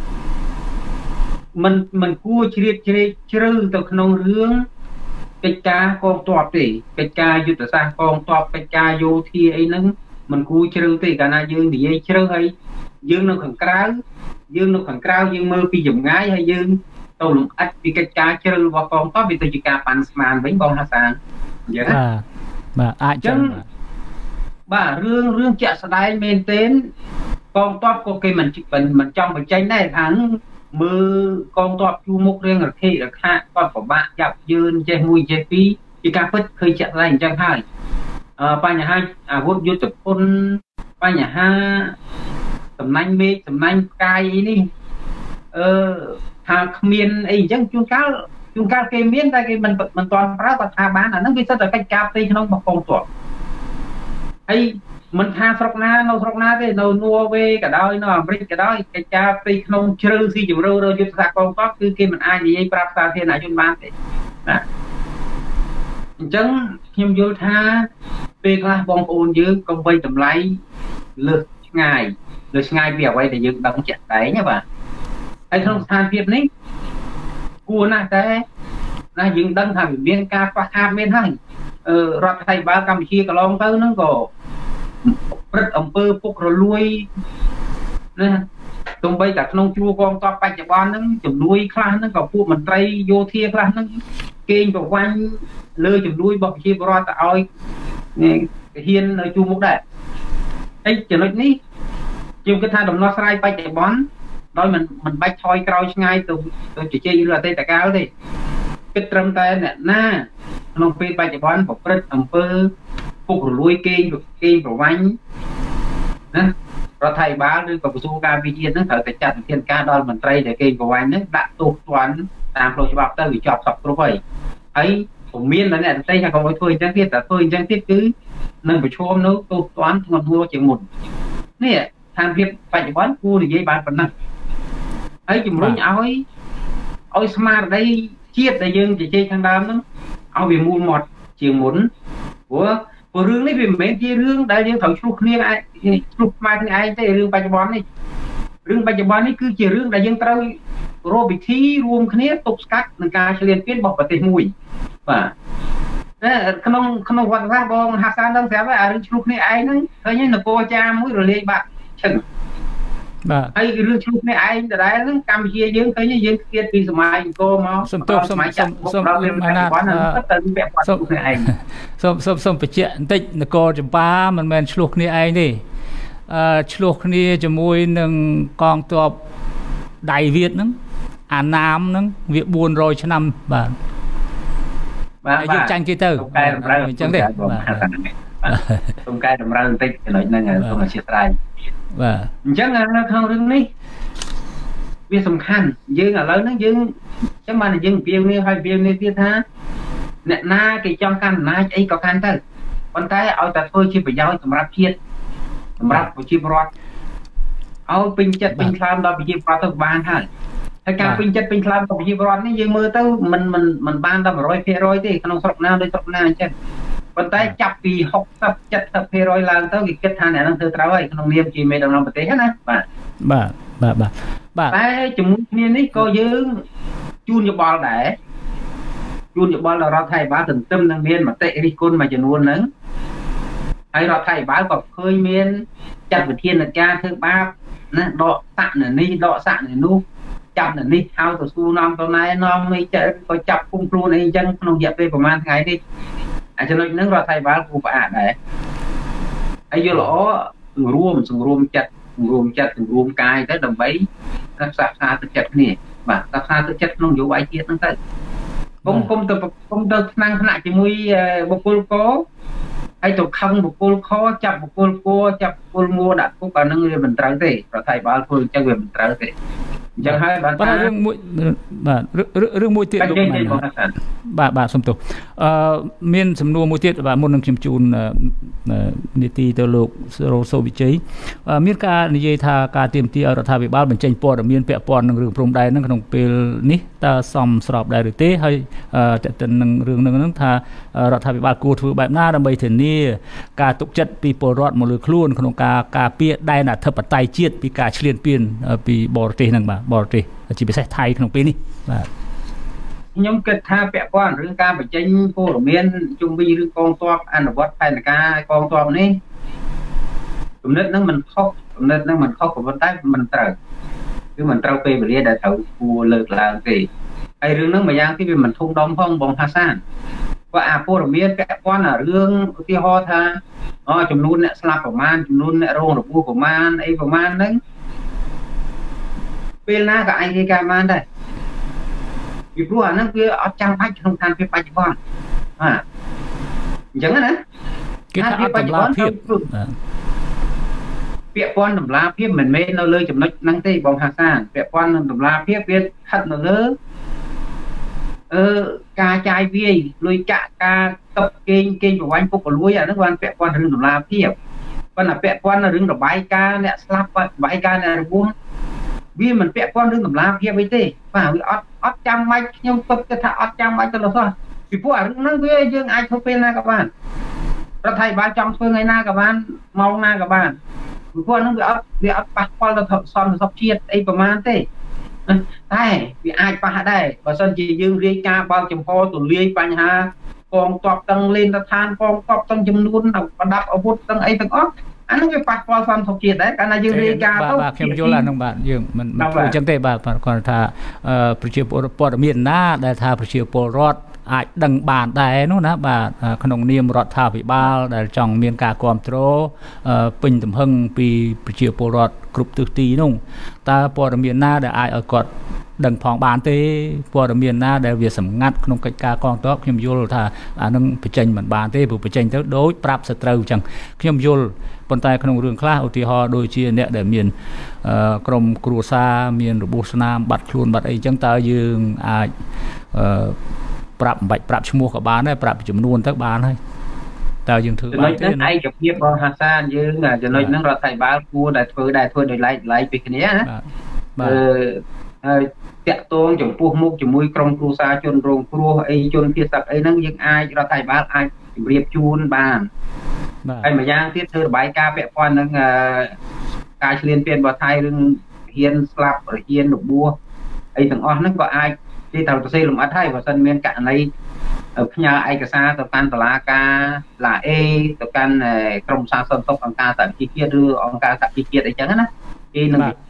មិនគួរជ្រៀតជ្រែកជ្រៅទៅក្នុងរឿងកិច្ចការកងទ័ពទេកិច្ចការយុទ្ធសាស្ត្រកងទ័ពកិច្ចការយោធាអីហ្នឹងមិនគួរជ្រៅទេកាលណាយើងនិយាយជ្រៅហើយយើងនៅខាងក្រៅយើងមើលពីចម្ងាយហើយយើងទៅលំអិតពីកិច្ចការជ្រៅរបស់កងទ័ពវាទៅជាការប៉ាន់ស្មានវិញបងហាសានអញ្ចឹងបាទអាចចឹងបាទរឿងជាក់ស្ដែងមែនទែនកងទ័ពក៏គេមិនចង់បញ្ចេញដែរថាមើលកងទ័ពជួមុខរឿងរខិរខាគាត់ពិបាកយ៉ាប់យឺនចេះមួយចេះពីរជាការពិតឃើញជាក់ស្ដែងអញ្ចឹងហើយបញ្ហាអាវុធយុទ្ធភណ្ឌបញ្ហាតំណែងមេឃតំណែងផ្កាយអីនេះថាគ្មានអីអញ្ចឹងជួនកាលគេមានតែគេមិនទាន់ប្រើគាត់ថាបានអាហ្នឹងវាសិតតែកិច្ចការផ្ទៃក្នុងរបស់កងទ័ពហើយមិនថាស្រុកណានៅស្រុកណាទេនៅន័រវេក៏ដោយនៅអាមេរិកក៏ដោយកិច្ចការផ្ទៃក្នុងជ្រៅស៊ីជម្រៅរយុទ្ធសាស្ត្រកងទ័ពគឺគេមិនអាចនិយាយប្រាប់សាធារណជនបានទេណាអញ្ចឹងខ្ញុំយល់ថាពេលខ្លះបងប្អូនយើងកុំបីតម្លៃលើសឆ្ងាយពីអ្វីដែលយើងដឹងជាក់ស្ដែងណាបាទហើយក្នុងស្ថានភាពនេះគួរណាស់តែណាយើងដឹងថាវាមានការខ្វះខាតមានហើយរដ្ឋាភិបាលកម្ពុជាកន្លងទៅហ្នឹងក៏ព្រឹត្តអំពើពុករលួយណាទោះបីតែក្នុងជួរកងទ័ពបច្ចុប្បន្នហ្នឹងជំនួយខ្លះហ្នឹងក៏ពួកមន្ត្រីយោធាខ្លះហ្នឹងគេងប្រវាញ់លើជំនួយរបស់ប្រជាពលរដ្ឋទៅឲ្យហ៊ាននៅជួរមុខដែរហើយចំណុចនេះខ្ញុំគិតថាដំណោះស្រាយបច្ចុប្បន្នដោយមិនបាច់ថយក្រោយឆ្ងាយទៅជជែកលើអតីតកាលទេគិតត្រឹមតែអ្នកណាក្នុងពេលបច្ចុប្បន្នប្រព្រឹត្តអំពើពុករលួយគេងប្រវាញ់ណារដ្ឋាភិបាលឬក៏ក្រសួងការពារជាតិហ្នឹងត្រូវតែចាត់វិធានការដល់មន្ត្រីដែលគេងប្រវាញ់ហ្នឹងដាក់ទោសទណ្ឌតាមផ្លូវច្បាប់ទៅវាជាប់សពគ្រប់ហើយពុំមានតែអ្នកដទៃថាកុំឲ្យធ្វើអញ្ចឹងទៀតតែធ្វើអញ្ចឹងទៀតគឺនឹងប្រឈមនៅទោសទណ្ឌធ្ងន់ធ្ងរជាងមុននេះស្ថានភាពបច្ចុប្បន្នគួរនិយាយបានប៉ុណ្ណឹងហើយជំរុញឲ្យស្មារតីជាតិដែលយើងជជែកខាងដើមហ្នឹងឲ្យវាមូលមាត់ជាងមុនព្រោះរឿងនេះវាមិនមែនជារឿងដែលយើងត្រូវឆ្លោះគ្នាឆ្លោះខ្មែរគ្នាឯងទេរឿងបច្ចុប្បន្ននេះគឺជារឿងដែលយើងត្រូវរកវិធីរួមគ្នាទប់ស្កាត់នឹងការឈ្លានពានរបស់ប្រទេសមួយបាទក្នុងវត្តសាស្ត្របងហាសានដឹងស្រាប់ហើយអារឿងឆ្លោះគ្នាឯងហ្នឹងឃើញនគរចាមួយរលាយបាត់ឈឹងហើយរឿងឆ្លុះគ្នាឯងដដែលហ្នឹងកម្ពុជាយើងឃើញយើងគៀតពីសម័យអង្គរមកសុំទោសសុំអាណាសុំបញ្ជាក់បន្តិចនគរចម្ប៉ាមិនមែនឆ្លោះគ្នាឯងទេឆ្លោះគ្នាជាមួយនឹងកងទ័ពដៃវៀតហ្នឹងអាណាមហ្នឹងវា400ឆ្នាំបាទយើងចាញ់គេទៅអញ្ចឹងទេសូមកែតម្រូវបន្តិចចំណុចហ្នឹងសូមអធិស្ឋានបាទអញ្ចឹងនៅក្នុងរឿងនេះវាសំខាន់យើងឥឡូវហ្នឹងយើងអញ្ចឹងបានយើងពៀវនេះហើយពៀវនេះទៀតថាអ្នកណាគេចង់កាន់អំណាចអីក៏កាន់ទៅប៉ុន្តែឲ្យតែធ្វើជាប្រយោជន៍សម្រាប់ជាតិសម្រាប់ប្រជាពលរដ្ឋឲ្យពេញចិត្តពេញខ្លាមដល់ប្រជាពលរដ្ឋទៅបានហើយការពេញចិត្តពេញខ្លាមរបស់ប្រជាពលរដ្ឋនេះយើងមើលទៅមិនបានដល់ 100% ទេក្នុងស្រុកណាដូចស្រុកណាអញ្ចឹងប៉ុន្តែចាប់ពី60 70% ឡើងទៅគេគិតថាអ្នកនឹងធ្វើត្រូវហើយក្នុងនាមជាមេដឹកនាំប្រទេសណាបាទតែជាមួយគ្នានេះក៏យើងជូនយោបល់ដែរជូនយោបល់ដល់រដ្ឋាភិបាលទន្ទឹមនឹងមានមតិរិះគន់មួយចំនួនហ្នឹងហើយរដ្ឋាភិបាលក៏ឃើញមានចាត់វិធានការធ្វើបាបណាដកសាក់នេះដកសាក់នោះចាប់នេះហៅទៅសួរនាំទៅណែនាំអីចឹងក៏ចាប់គុំខ្លួនអីចឹងក្នុងរយៈពេលប្រហែលថ្ងៃនេះអាចចំណុចហ្នឹងរដ្ឋាភិបាលគួរផ្អាកដែរហើយយល់ល្អសង្រួមចិត្តកាយទៅដើម្បីរក្សាទឹកចិត្តគ្នាបាទរក្សាទឹកចិត្តក្នុងនយោបាយជាតិហ្នឹងទៅគុំទៅថ្នាក់ជាមួយបុគ្គលកហើយទៅខឹងបុគ្គលខចាប់បុគ្គលគួចាប់បុគ្គលងួរដាក់គុកអានឹងវាមិនត្រូវទេរដ្ឋាភិបាលធ្វើអញ្ចឹងវាមិនត្រូវទេអញ្ចឹងហើយបានរឿងមួយបាទរឿងមួយទៀតលោកបាទសុំទោសមានសំណួរមួយទៀតបាទមុននឹងខ្ញុំជូននីតិទៅលោករ៉ូសូវិជ័យមានការនិយាយថាការទាមទាររដ្ឋាភិបាលបញ្ចេញព័ត៌មានពាក់ព័ន្ធនឹងរឿងព្រំដែនហ្នឹងក្នុងពេលនេះតើសមស្របដែរឬទេហើយតើទៅនឹងរឿងហ្នឹងថារដ្ឋាភិបាលគួរធ្វើបែបណាដើម្បីធានាការទុកចិត្តពីពលរដ្ឋមកលើខ្លួនក្នុងការការពារដែនអធិបតេយ្យជាតិពីការឈ្លានពានពីបរទេសហ្នឹងបាទបរទេសជាពិសេសថៃក្នុងពេលនេះបាទខ្ញុំគិតថាពាក់ព័ន្ធរឿងការបញ្ចេញព័ត៌មានជុំវិញរឿងកងទ័ពអនុវត្តផែនការកងទ័ពនេះគំនិតហ្នឹងមិនខុសក៏ប៉ុន្តែមិនត្រូវគឺមិនត្រូវពេលវេលាដែលត្រូវគួរលើកឡើងទេហើយរឿងហ្នឹងមួយយ៉ាងទីវាមិនធំដុំផងបងហាសានក៏អាព័ត៌មានពាក់ព័ន្ធរឿងឧទាហរណ៍ថាចំនួនអ្នកស្លាប់ប្រមាណចំនួនអ្នករងរបួសប្រមាណអីប្រមាណហ្នឹងពេលណាក៏អាចរាយការណ៍បានដែរពីព្រោះអាហ្នឹងវាអត់ចាំបាច់ក្នុងស្ថានភាពបច្ចុប្បន្នអញ្ចឹងណាគេថាបច្ចុប្បន្នភាពពាក់ព័ន្ធតម្លាភាពមិនមែននៅលើចំណុចហ្នឹងទេបងហាសានពាក់ព័ន្ធនឹងតម្លាភាពវាស្ថិតនៅលើការចាយវាយលុយកាក់ការតបកេងប្រវាញ់ពុករលួយអាហ្នឹងបានពាក់ព័ន្ធរឿងតម្លាភាពប៉ុន្តែពាក់ព័ន្ធនឹងរឿងរបាយការណ៍អ្នកស្លាប់របាយការណ៍អ្នករបួសវាមិនពាក់ព័ន្ធរឿងតម្លាភាពអីទេបាទវាអត់ចាំបាច់ខ្ញុំគិតថាអត់ចាំបាច់ទៅលើសោះពីព្រោះអារឿងហ្នឹងវាយើងអាចធ្វើពេលណាក៏បានរដ្ឋាភិបាលចង់ធ្វើថ្ងៃណាក៏បានម៉ោងណាក៏បានពីព្រោះហ្នឹងវាអត់ប៉ះពាល់ដល់សន្តិសុខជាតិអីប្រមាណទេតែវាអាចប៉ះដែរបើសិនជាយើងរាយការណ៍បើកចំហទូលាយបញ្ហាកងទ័ពទាំងលេនដ្ឋានកងទ័ពទាំងចំនួនប្រដាប់អាវុធទាំងអីទាំងអស់អានឹងវាប៉ះពាល់សន្តិសុខជាតិដែរកាលណាយើងរាយការណ៍ទៅបាទខ្ញុំយល់អានឹងបាទយើងមិនធ្វើអញ្ចឹងទេបាទគាត់ថាប្រជាពលរដ្ឋព័ត៌មានណាដែលថាប្រជាពលរដ្ឋអាចដឹងបានដែរនោះណាបាទក្នុងនាមរដ្ឋាភិបាលដែលចង់មានការគ្រប់គ្រងពេញទំហឹងពីប្រជាពលរដ្ឋគ្រប់ទិសទីនោះតើព័ត៌មានណាដែលអាចឲ្យគាត់ដឹងផងបានទេព័ត៌មានណាដែលវាសម្ងាត់ក្នុងកិច្ចការកងទ័ពខ្ញុំយល់ថាអានឹងបញ្ចេញមិនបានទេព្រោះបញ្ចេញទៅដូចប្រាប់សត្រូវអញ្ចឹងខ្ញុំយល់ប៉ុន្តែក្នុងរឿងខ្លះឧទាហរណ៍ដូចជាអ្នកដែលមានក្រុមគ្រួសារមានរបួសស្នាមបាត់ខ្លួនបាត់អីអញ្ចឹងតើយើងអាចប្រាប់មិនបាច់ប្រាប់ឈ្មោះក៏បានដែរប្រាប់ចំនួនទៅបានហើយតើយើងធ្វើបានទេឯកភាពរបស់ហាសានយើងចំណុចហ្នឹងរដ្ឋាភិបាលគួរតែធ្វើដោយឡែកពីគ្នាណាហើយតាក់ទងចំពោះមុខជាមួយក្រុមគ្រួសារជនរងគ្រោះអីជនភៀសសត្វអីហ្នឹងយើងអាចរដ្ឋាភិបាលអាចជម្រាបជូនបានហើយម្យ៉ាងទៀតធ្វើរបាយការណ៍ពាក់ព័ន្ធនឹងការឈ្លានពានរបស់ថៃរឿងហ៊ានស្លាប់ហ៊ានរបួសអីទាំងអស់ហ្នឹងក៏អាចទីត្រូវទៅសេលំអិតហើយបើសិនមានករណីផ្ញើឯកសារទៅកាន់តុលាការឡាអេទៅកាន់ក្រមសាសនសុខអង្គការសហជីវជាតិឬអង្គការសហជីវជាតិអីចឹងណាគេនឹង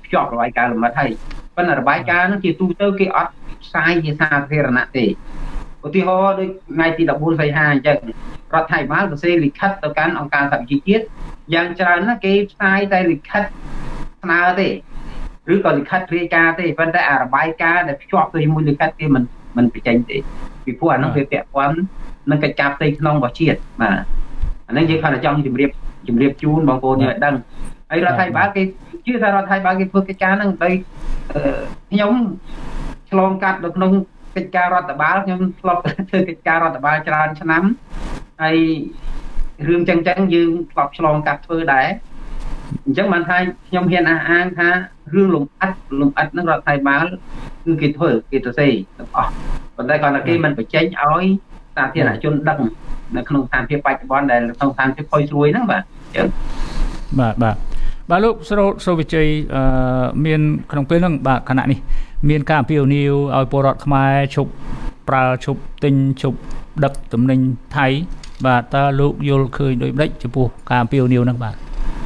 ភ្ជាប់របាយការណ៍លម្អិតហើយប៉ុន្តែរបាយការណ៍ហ្នឹងជាទូទៅគេអត់ផ្សាយជាសាធារណៈទេឧទាហរណ៍ដូចថ្ងៃទី14សីហាអញ្ចឹងរដ្ឋាភិបាលសរសេរលិខិតទៅកាន់អង្គការសហជីវជាតិយ៉ាងច្រើនណាស់គេផ្សាយតែលិខិតស្នើទេឬក៏លិខិតរាយការណ៍ទេប៉ុន្តែអារបាយការណ៍ដែលភ្ជាប់ទៅជាមួយលិខិតគេមិនបញ្ចេញទេពីព្រោះអានោះវាពាក់ព័ន្ធនឹងកិច្ចការផ្ទៃក្នុងរបស់ជាតិបាទអានេះយើងគាត់ចង់ជម្រាបជូនបងប្អូនយើងឲ្យដឹងហើយរដ្ឋាភិបាលគេជឿថារដ្ឋាភិបាលគេធ្វើកិច្ចការហ្នឹងដោយខ្ញុំឆ្លងកាត់នៅក្នុងកិច្ចការរដ្ឋបាលខ្ញុំធ្លាប់ធ្វើកិច្ចការរដ្ឋបាលច្រើនឆ្នាំហើយរឿងចឹងយើងធ្លាប់ឆ្លងកាត់ធ្វើដែរអញ្ចឹងបានថាខ្ញុំហ៊ានអះអាងថារឿងលំអិតហ្នឹងរដ្ឋាភិបាលគឺគេធ្វើគេទៅសេទាំងអស់ប៉ុន្តែគាត់ថាគេមិនបញ្ចេញឲ្យសាធារណជនដឹងនៅក្នុងស្ថានភាពបច្ចុប្បន្នដែលក្នុងស្ថានភាពផុយស្រួយហ្នឹងបាទអញ្ចឹងបាទលោកសូវិជ័យមានក្នុងពេលហ្នឹងបាទគណៈនេះមានការអំពាវនាវឲ្យពលរដ្ឋខ្មែរឈប់ប្រើឈប់ទិញឈប់ដឹកទំនិញថៃបាទតើលោកយល់ឃើញដូចម្ដេចចំពោះការអំពាវនាវហ្នឹងបាទ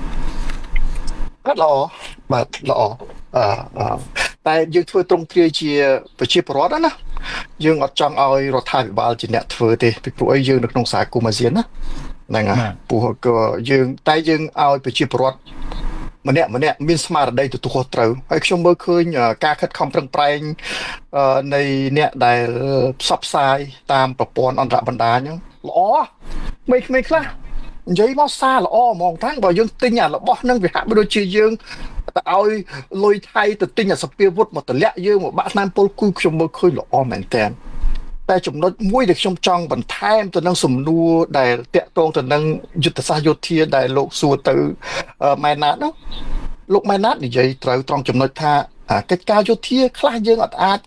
ល្អបាទល្អតែយើងធ្វើត្រង់គ្រាជាប្រជាពលរដ្ឋណាយើងអត់ចង់ឲ្យរដ្ឋាភិបាលជាអ្នកធ្វើទេពីព្រោះអីយើងនៅក្នុងសហគមន៍អាស៊ានណាហ្នឹងហើយព្រោះក៏យើងឲ្យប្រជាពលរដ្ឋម្នាក់មានស្មារតីទទួលខុសត្រូវហើយខ្ញុំមើលឃើញការខិតខំប្រឹងប្រែងនៃអ្នកដែលផ្សព្វផ្សាយតាមប្រព័ន្ធអន្តរបណ្ដាញហ្នឹងល្អក្មេងខ្លះនិយាយមកសារល្អហ្មងតាំងបើយើងទិញអារបស់ហ្នឹងវាហាក់ដូចជាយើងទៅឲ្យលុយថៃទៅទិញអាសពាវុធមកតម្លាក់យើងមកបាក់ថ្នាំពុលគូខ្ញុំមើលឃើញល្អមែនតើតែចំណុចមួយដែលខ្ញុំចង់បន្ថែមទៅនឹងសំណួរដែលតាក់ទងទៅនឹងយុទ្ធសាស្ត្រយោធាដែលលោកសួរទៅម៉ែណាតនោះលោកម៉ែណាតនិយាយត្រូវត្រង់ចំណុចថាកិច្ចការយោធាខ្លះយើងអត់អាច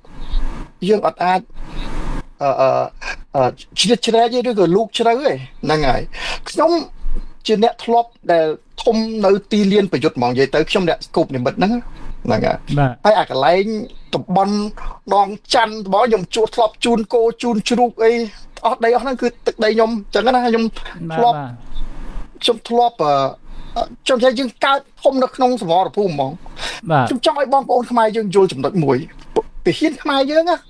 ជ្រៀតជ្រែកទេឬក៏លូកជ្រៅទេហ្នឹងហើយខ្ញុំជាអ្នកធ្លាប់ដែលធំនៅទីលានប្រយុទ្ធហ្មងនិយាយទៅខ្ញុំអ្នកស្គប់និមិត្តហ្នឹងហើយអាកន្លែងតំបន់ដងច័ន្ទបងខ្ញុំធ្លាប់ជូនគោជូនជ្រូកអីអស់ដីអស់ហ្នឹងគឺទឹកដីខ្ញុំអញ្ចឹងណាខ្ញុំធ្លាប់ខ្ញុំថាយើងកើតធំនៅក្នុងសមរភូមិហ្មងខ្ញុំចង់ឲ្យបងប្អូនខ្មែរយើងយល់ចំណុចមួយទាហានខ្មែរយើងគឺ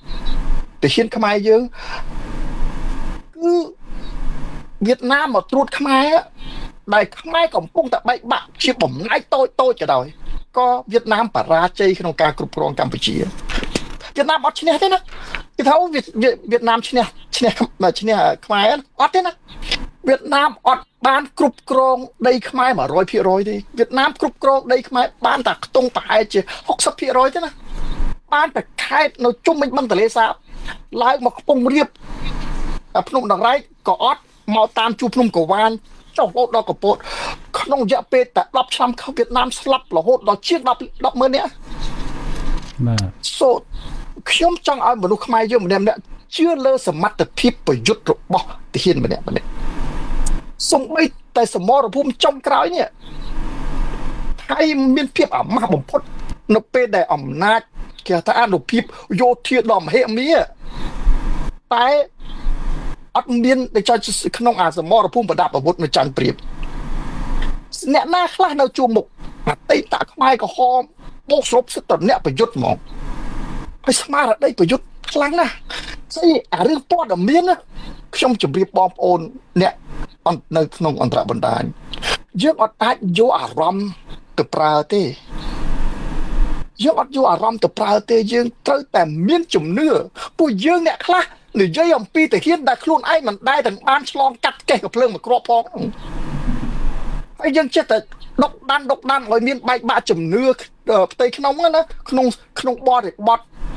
វៀតណាមមកត្រួតខ្មែរដែលខ្មែរកំពុងតែបែកបាក់ជាបំណែកតូចក៏ដោយក៏វៀតណាមបរាជ័យក្នុងការគ្រប់គ្រងកម្ពុជាវៀតណាមអត់ឈ្នះទេណាគេថាវៀតណាមឈ្នះខ្មែរអត់ទេណាវៀតណាមអត់បានគ្រប់គ្រងដីខ្មែរ 100% ទេវៀតណាមគ្រប់គ្រងដីខ្មែរបានតែខ្ទង់ប្រហែលជា 60% ទេណាបានតែខេត្តនៅជុំវិញបឹងទន្លេសាបឡើងមកខ្ពង់រាបភ្នំដងរែកក៏អត់មកតាមជួរភ្នំកវ៉ាញចុះរហូតដល់កពតក្នុងរយៈពេលតែ10ឆ្នាំខុសវៀតណាមស្លាប់រហូតដល់ជាង10,000 នាក់បាទខ្ញុំចង់ឲ្យមនុស្សខ្មែរយើងម្នាក់ជឿលើសមត្ថភាពប្រយុទ្ធរបស់ទាហានម្នាក់សូម្បីតែសមរភូមិចុងក្រោយនេះថៃមានភាពអាម៉ាស់បំផុតនៅពេលដែលអំណាចគេថាអនុភាពយោធាដ៏មហិមាតែអត់មានដូចក្នុងអាសមរភូមិប្រដាប់អាវុធនៅច័ន្ទព្រាបអ្នកណាខ្លះនៅជួរមុខអតីតខ្មែរក្រហមបោកស្រុបសិទ្ធិអ្នកប្រយុទ្ធហ្មងហើយស្មារតីប្រយុទ្ធខ្លាំងណាស់ស្អីអារឿងព័ត៌មានណាខ្ញុំជម្រាបបងប្អូនអ្នកនៅក្នុងអន្តរបណ្ដាញយើងអត់អាចយកអារម្មណ៍ទៅប្រើទេយើងត្រូវតែមានជំនឿពួកយើងអ្នកខ្លះនិយាយអំពីទាហានដែលខ្លួនឯងមិនដែលទាំងបានឆ្លងកាត់កេះកភ្លើងមួយគ្រាប់ផងហើយយើងចេះតែដុកដានឲ្យមានបែកបាក់ជំនឿផ្ទៃក្នុងណាក្នុងបរិបទ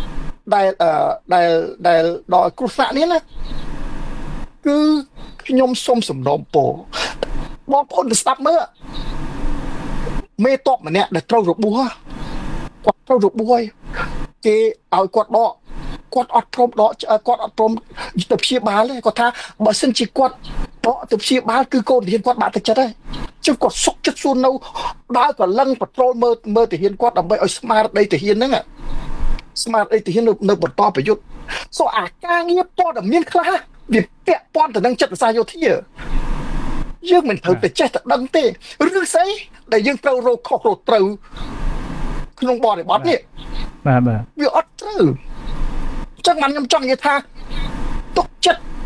ដែលដល់គ្រោះថ្នាក់នេះណាគឺខ្ញុំសូមសំណូមពរបងប្អូនទៅស្ដាប់មើលមេតបម្នាក់ដែលត្រូវរបួសហើយគេឲ្យគាត់ដកគាត់អត់ព្រមដកគាត់អត់ព្រមទៅព្យាបាលទេគាត់ថាបើសិនជាគាត់ដកទៅព្យាបាលគឺកូនទាហានគាត់បាក់ទឹកចិត្តហើយជិះគាត់សុកចិត្តសួរនៅដើរកលឹងប៉ត្រូលមើលទាហានគាត់ដើម្បីឲ្យស្មារតីទាហានហ្នឹងនៅបន្តប្រយុទ្ធអាការងារព័ត៌មានខ្លះវាពាក់ព័ន្ធទៅនឹងចិត្តសាស្ត្រយោធាយើងមិនត្រូវតែចេះតែដឹងទេរឿងស្អីដែលយើងត្រូវរកខុសរកត្រូវក្នុងបរិបទនេះបាទវាអត់ត្រូវចឹងខ្ញុំចង់និយាយថាទុក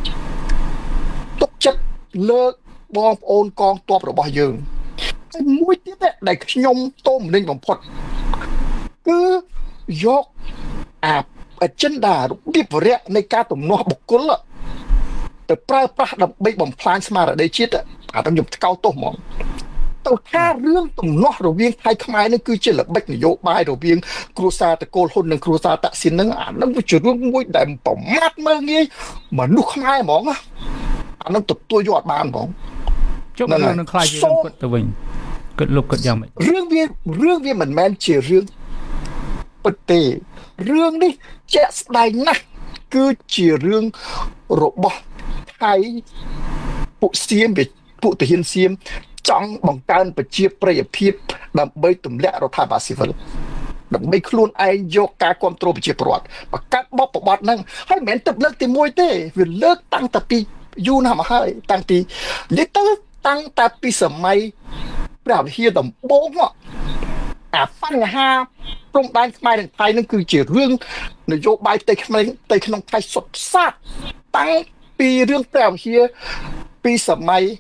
ចិត្តលើកបងប្អូនកងទ័ពរបស់យើងហើយមួយទៀតដែលខ្ញុំតូមលេងបំផុតគឺយកagenda របៀបវរៈនៃការទំនាស់បុគ្គលទៅប្រើប្រាស់ដើម្បីបំផ្លាញស្មារតីជាតិអាខ្ញុំថ្កោលទោសហ្មងទៅថារឿងទំនាស់រវាងថៃខ្មែរនឹងគឺជាល្បិចនយោបាយរវាងគ្រួសារតកូលហ៊ុននិងគ្រួសារតាក់ស៊ីននឹងអានឹងវាជារឿងមួយដែលប្រមាថមើលងាយមនុស្សខ្មែរហ្មងអានឹងទទួលយកអត់បានហ្មងជុំរឿងនឹងខ្លាចរឿងគាត់ទៅវិញគាត់លុបគាត់យ៉ាងម៉េចរឿងវាមិនមែនជារឿងពិតទេរឿងនេះជាក់ស្ដែងណាស់គឺជារឿងរបស់ថៃពួកសៀមពួកទាហានសៀមចង់បង្កើនប្រជាប្រិយភាពដើម្បីទម្លាក់រដ្ឋាភិបាលស៊ីវិលដើម្បីខ្លួនឯងយកការគ្រប់គ្រងប្រជាពលរដ្ឋបង្កើតបបបត្តិហ្នឹងហើយមិនមែនទឹកលើកទី1ទេវាលើកតាំងតែពីយូរណាស់មកហើយតាំងពីនិយាយទៅតាំងតែពីសម័យព្រះវិហារដំបូងមកអាបញ្ហាព្រំដែនខ្មែរនិងថៃនឹងគឺជារឿងនយោបាយផ្ទៃក្នុងថៃសុទ្ធសាធតាំងពីរឿងព្រះវិហារពីសម័យ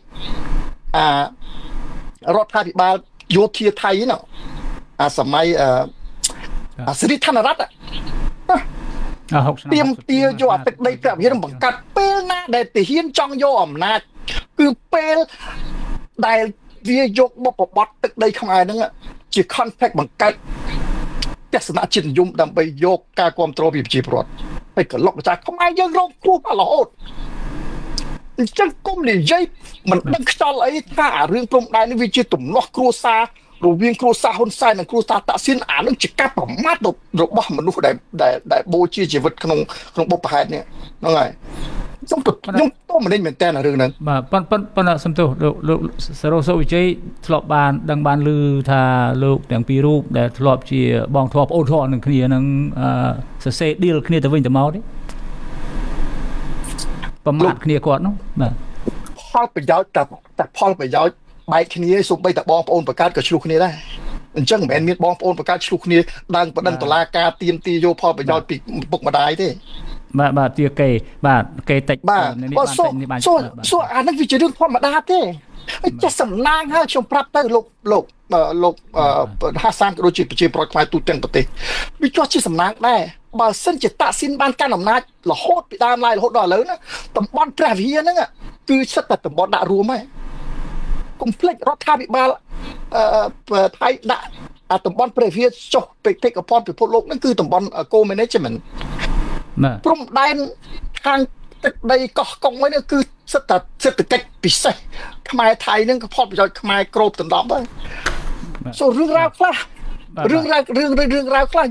រដ្ឋាភិបាលយោធាថៃណាសម័យសិរីធនរដ្ឋទាមទាយកអតិថិដីព្រះវិហារបង្កាត់ពេលណាដែលទាហានចង់យកអំណាចគឺពេលដែលវាយកបបបត្តិទឹកដីខ្មែរហ្នឹងជា contact បង្កើតទស្សនៈជាតិនិយមដើម្បីយកការគ្រប់គ្រងពីប្រជាពលរដ្ឋហើយក៏លុកម្ចាស់ខ្មែរយើងរងគ្រោះមករហូតអញ្ចឹងគុំនិយាយមិនដឹងខ្យល់អីថារឿងព្រំដែននេះវាជាទំនាស់គ្រួសាររវាងគ្រួសារហ៊ុនសែននិងគ្រួសារតាក់ស៊ីនអានឹងជាការប្រមាថរបស់មនុស្សដែលបូជាជីវិតក្នុងបុព្វហេតុនេះហ្នឹងហើយខ្ញុំតមិនមែនតែរឿងហ្នឹងបាទប៉ុន្តែសំទោសលោកសរោសុវិជ័យធ្លាប់បានដឹងបានឮថាលោកទាំងពីររូបដែលធ្លាប់ជាបងធ្លាប់ប្អូនធ្លាប់នឹងគ្នានឹងសរសេរ deal គ្នាទៅវិញទៅមកទេប្រមាថគ្នាគាត់នោះបាទផលប្រយោជន៍តែផលប្រយោជន៍បែកគ្នាសូម្បីតែបងប្អូនបង្កើតក៏ឆ្លោះគ្នាដែរអញ្ចឹងមិនមែនមានបងប្អូនបង្កើតឆ្លោះគ្នាដើមបដិងតុលាការទៀមទីយកផលប្រយោជន៍ពីពុកម្ដាយទេបាទទាគេបាទគេតិចនេះបានសួរអានេះវាជារឿងធម្មតាទេចេះសំណាងហើយខ្ញុំប្រាប់ទៅលោកហាសានក៏ដូចជាប្រជាប្រដ្ឋខ្មែរទូទាំងប្រទេសវាចោះជាសំណាងដែរបើសិនជាតាក់ស៊ីនបានកាន់អំណាចរហូតពីដើមឡើយរហូតដល់ឥឡូវណាតំបន់ព្រះវិហារហ្នឹងគឺសិតតែតំបន់ដាក់រួមហើយកុំភ្លេចរដ្ឋាភិបាលថៃដាក់តំបន់ព្រះវិហារចុះបេតិកភណ្ឌពិភពលោកហ្នឹងគឺតំបន់ co-management ព្រំដែនខាងទឹកដីកោះកុងហ្នឹងគឺសិតតែសេដ្ឋកិច្ចពិសេសខ្មែរថៃហ្នឹងក៏ផលប្រយោជន៍ខ្មែរគ្របដណ្ដប់ហើយសូរឿងរ៉ាវខ្លះរឿងរ៉ាវខ្លះ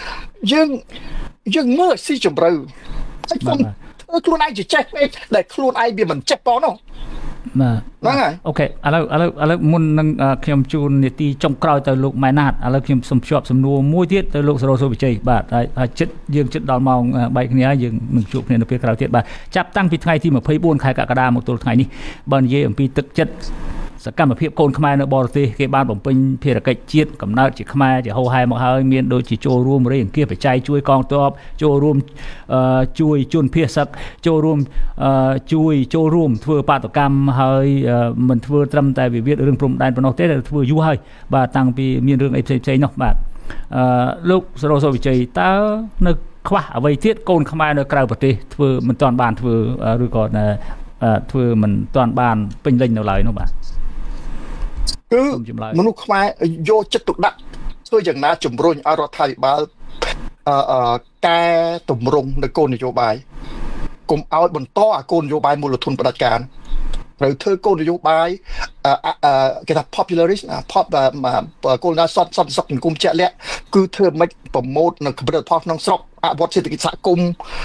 យើងមើលស៊ីជម្រៅហើយកុំធ្វើខ្លួនឯងចេះពេកដែលខ្លួនឯងវាមិនចេះប៉ុណ្ណោះបាទអូខេឥឡូវមុននឹងខ្ញុំជូននីតិចុងក្រោយទៅលោកម៉ែណាតឥឡូវខ្ញុំសូមភ្ជាប់សំណួរមួយទៀតទៅលោកសរោសុវិជ័យបាទហើយចិត្តដល់ម៉ោងបែកគ្នាហើយយើងនឹងជួបគ្នានៅពេលក្រោយទៀតបាទចាប់តាំងពីថ្ងៃទី24ខែកក្កដាមកទល់ថ្ងៃនេះបើនិយាយអំពីទឹកចិត្តសកម្មភាពកូនខ្មែរនៅបរទេសគេបានបំពេញភារកិច្ចជាតិកំណើតជាខ្មែរជាហោហែមកហើយមានដូចជាចូលរួមរេអង្គាសបច្ច័យជួយកងទ័ពចូលរួមជួយជនភៀសសឹកចូលរួមធ្វើបាតកម្មហើយមិនធ្វើត្រឹមតែវិវាទរឿងព្រំដែនប៉ុណ្ណោះទេតែធ្វើយូរហើយបាទតាំងពីមានរឿងអីផ្សេងនោះបាទលោកសរោសុវិជ័យតើនៅខ្វះអ្វីទៀតកូនខ្មែរនៅក្រៅប្រទេសធ្វើមិនទាន់បានធ្វើឬក៏ធ្វើមិនទាន់បានពេញលេញនៅឡើយនោះបាទគឺមនុស្សខ្មែរយកចិត្តទុកដាក់ធ្វើយ៉ាងណាជំរុញឲ្យរដ្ឋាភិបាលកែតម្រង់នៅគោលនយោបាយកុំឲ្យបន្តអាគោលនយោបាយមូលធនផ្ដាច់ការត្រូវធ្វើគោលនយោបាយគេថា population គោលនយោបាយសន្តិសុខសង្គមជាក់លាក់គឺធ្វើមិនប្រម៉ូទនៅកម្រិតផលក្នុងស្រុកអភិវឌ្ឍសេដ្ឋកិច្ចសហគមន៍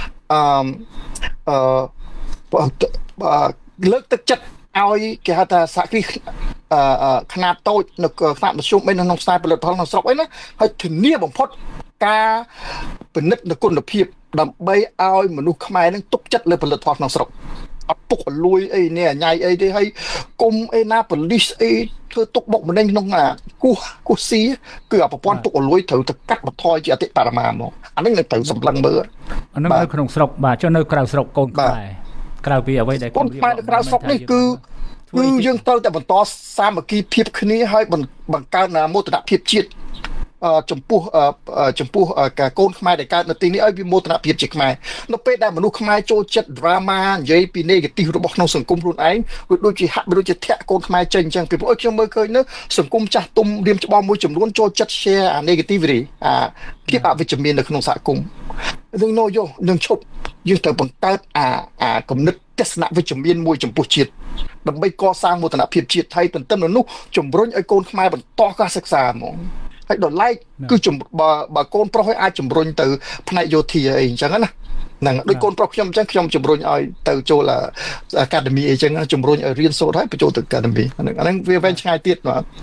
លើកទឹកចិត្តឲ្យគេហៅថាសហគ្រាសខ្នាតតូចនៅខ្នាតមធ្យមនៅក្នុងខ្សែផលិតផលក្នុងស្រុកអីណាហើយធានាបំផុតការពិនិត្យនៅគុណភាពដើម្បីឲ្យមនុស្សខ្មែរនឹងទុកចិត្តលើផលិតផលក្នុងស្រុកអត់ពុកលួយអីនេះញ៉ៃអីទេហើយគុំអីណាប៉ូលីសអីធ្វើទុកបុកម្នេញក្នុងគូស៊ីគឺប្រព័ន្ធពុកលួយត្រូវទៅកាត់បន្ថយជាអតិបរមាមកអានេះនៅត្រូវសម្លឹងមើលអានឹងនៅក្នុងស្រុកបាទចុះនៅក្រៅស្រុកកូនខ្មែរក្រៅពីអ្វីដែលកូនខ្មែរនៅក្រៅស្រុកនេះគឺយើងត្រូវតែបន្តសាមគ្គីភាពគ្នាហើយបង្កើនមោទនភាពជាតិចំពោះកូនខ្មែរដែលកើតនៅទីនេះឲ្យវាមោទនភាពជាខ្មែរនៅពេលដែលមនុស្សខ្មែរចូលចិត្ត drama និយាយពី negative របស់ក្នុងសង្គមខ្លួនឯងវាដូចជាហាក់ដូចជាធាក់កូនខ្មែរចេញអញ្ចឹងពីព្រោះខ្ញុំមើលឃើញនៅសង្គមចាស់ទុំរៀមច្បងមួយចំនួនចូលចិត្ត share អា negativity ភាពអវិជ្ជមាននៅក្នុងសហគមន៍យើងនឹងឈប់យើងត្រូវបង្កើតគំនិតទស្សនវិជ្ជមានមួយចំពោះជាតិដើម្បីកសាងមោទនភាពជាតិថៃទន្ទឹមនឹងនោះជំរុញឲ្យកូនខ្មែរបន្តការសិក្សាហ្មងហើយដល់ឡែកគឺបើកូនប្រុសឲ្យអាចជំរុញទៅផ្នែកយោធាអីអញ្ចឹងណាហ្នឹងដូចកូនប្រុសខ្ញុំអញ្ចឹងខ្ញុំជំរុញឲ្យទៅចូលអាកាដេមីអីអញ្ចឹងជំរុញឲ្យរៀនសូត្រហើយបញ្ចូលទៅអាកាដេមីអាហ្នឹងវាវែងឆ្ងាយទៀត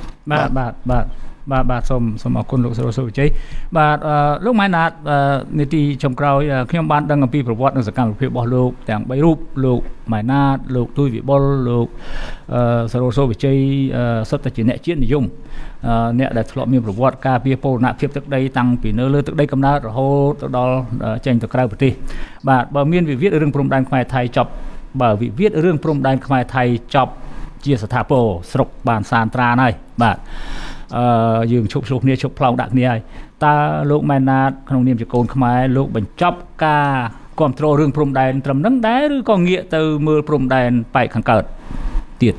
បាទសូមអរគុណលោកសុរសុវិជ័យបាទលោកម៉ែណាតនីតិចុងក្រោយខ្ញុំបានដឹងអំពីប្រវត្តិនិងសកម្មភាពរបស់លោកទាំង3រូបលោកម៉ែណាតលោកទួយវិបុលលោកសុរសុវិជ័យសុទ្ធតែជាអ្នកជាតិនិយមអ្នកដែលធ្លាប់មានប្រវត្តិការពារពលរដ្ឋភាពទឹកដីតាំងពីនៅលើទឹកដីកំណើតរហូតទៅដល់ចេញទៅក្រៅប្រទេសបាទបើមានវិវាទរឿងព្រំដែនខ្មែរថៃចប់ជាស្ថាពរស្រុកបានសានត្រានហើយបាទយើងឈប់ឆ្លោះគ្នាឈប់ផ្លោងដាក់គ្នាហើយតើលោកម៉ែនណាតក្នុងនាមជាកូនខ្មែរលោកបញ្ចប់ការគ្រប់គ្រងរឿងព្រំដែនត្រឹមនឹងដែរឬក៏ងាកទៅមើលព្រំដែនប៉ែកខាងកើតទៀត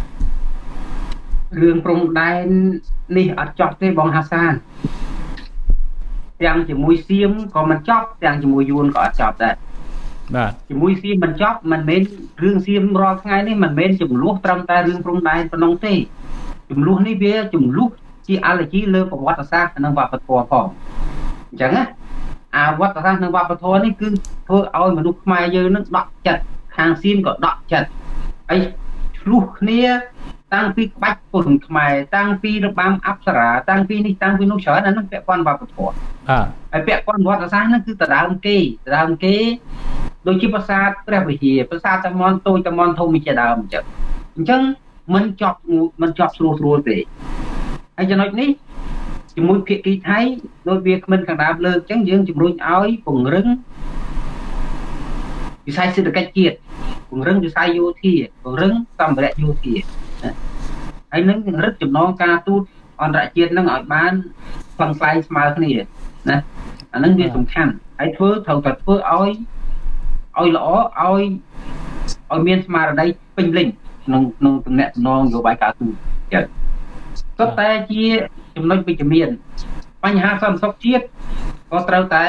រឿងព្រំដែននេះអត់ចប់ទេបងហាសានទាំងជាមួយសៀមក៏មិនចប់ទាំងជាមួយយួនក៏អត់ចប់ដែរបាទជាមួយសៀមមិនចប់មិនមែនរឿងសៀមរាល់ថ្ងៃនេះមិនមែនចំនួនត្រឹមតែរឿងព្រំដែនប៉ុណ្ណឹងទេចំនួននេះវាចំនួនជាអាឡែជីលើប្រវត្តិសាស្ត្រនិងវប្បធម៌ផងអញ្ចឹងណាវត្តសាស្ត្រនិងវប្បធម៌នេះគឺធ្វើឲ្យមនុស្សខ្មែរយើងនឹងដកចិត្តខាងសៀមក៏ដកចិត្តហើយឆ្លោះគ្នាតាំងពីក្បាច់ពុទ្ធខ្មែរតាំងពីរបាំអប្សរាតាំងពីនេះតាំងពីនោះច្រើនអានោះពាក់ព័ន្ធវប្បធម៌ហើយពាក់ព័ន្ធវត្តសាស្ត្រហ្នឹងគឺដដើមគេដូចជាប្រាសាទព្រះវិហារប្រាសាទតំនតូចតំនធំជាដើមអញ្ចឹងមិនចប់ស្រួលទេហើយចំណុចនេះជាមួយភាគីថៃដោយវាគ្មិនខាងដើមលើកអញ្ចឹងយើងជំរុញឲ្យពង្រឹងវិស័យសេដ្ឋកិច្ចជាតិពង្រឹងវិស័យយោធាពង្រឹងសម្ភារៈយោធាហើយនឹងរឹតចំណងការទូតអន្តរជាតិនឹងឲ្យបានផ្លឹងផ្លែងស្មើគ្នាណាអានឹងវាសំខាន់ហើយត្រូវតែធ្វើឲ្យល្អឲ្យមានស្មារតីពេញលេញក្នុងទំនាក់ទំនងនយោបាយការទូតចឹងក៏តែជាចំណុចវិជ្ជមានបញ្ហាសន្តិសុខជាតិក៏ត្រូវតែ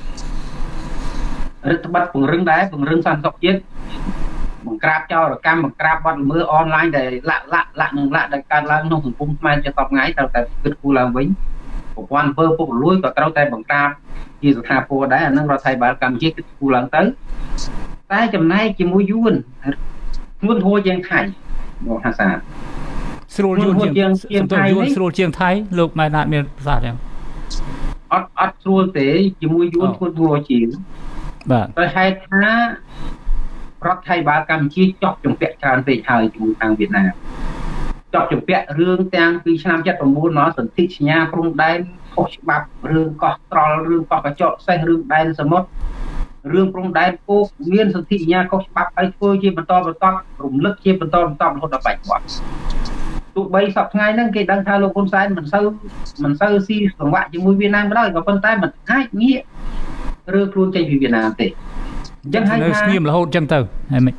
រដ្ឋបတ်ពង្រឹងសន្តិសុខជាតិបង្ក្រាបចោរកម្មបង្ក្រាបបទល្មើសអនឡាញដែលលាក់ដែលកើតឡើងក្នុងសង្គមខ្មែរជាសពថ្ងៃត្រូវតែគិតគូរឡើងវិញប្រព័ន្ធអំពើពុករលួយក៏ត្រូវតែបង្ក្រាបជាស្ថាពរដែរអានឹងរដ្ឋាភិបាលកម្ពុជាគិតគូរឡើងទៅតែចំណែកជាមួយយួនធ្ងន់ធ្ងរជាងថៃមកហាសាស្រួលយួនជាងថៃស្រួលជាងថៃលោកម៉ែណាតមានប្រសាសន៍យ៉ាងអត់ស្រួលទេជាមួយយួនធ្ងន់ធ្ងរជាងបាទតែហេតុថារដ្ឋាភិបាលកម្ពុជាចោះជំពាក់ច្រើនពេកហើយជាមួយខាងវៀតណាមចោះជំពាក់រឿងទាំងពីឆ្នាំ79មកសន្ធិសញ្ញាព្រំដែនខុសច្បាប់រឿងកោះត្រល់រឿងកោះកញ្ចក់សេះរឿងដែនសមុទ្ររឿងព្រំដែនគោកមានសន្ធិសញ្ញាខុសច្បាប់ឲ្យធ្វើជាបន្តរំលឹកជាបន្តរហូតដល់បច្ចុប្បន្នទោះបីសប្តាហ៍ថ្ងៃហ្នឹងគេដឹងថាលោកហ៊ុនសែនមិនសូវស៊ីសង្វាក់ជាមួយវៀតណាមក៏ដោយក៏ប៉ុន្តែមិនអាចងាករើខ្លួនចេញពីវៀតណាមទេអញ្ចឹងហើយថាស្ងៀមរហូតអញ្ចឹងទៅហើយមិន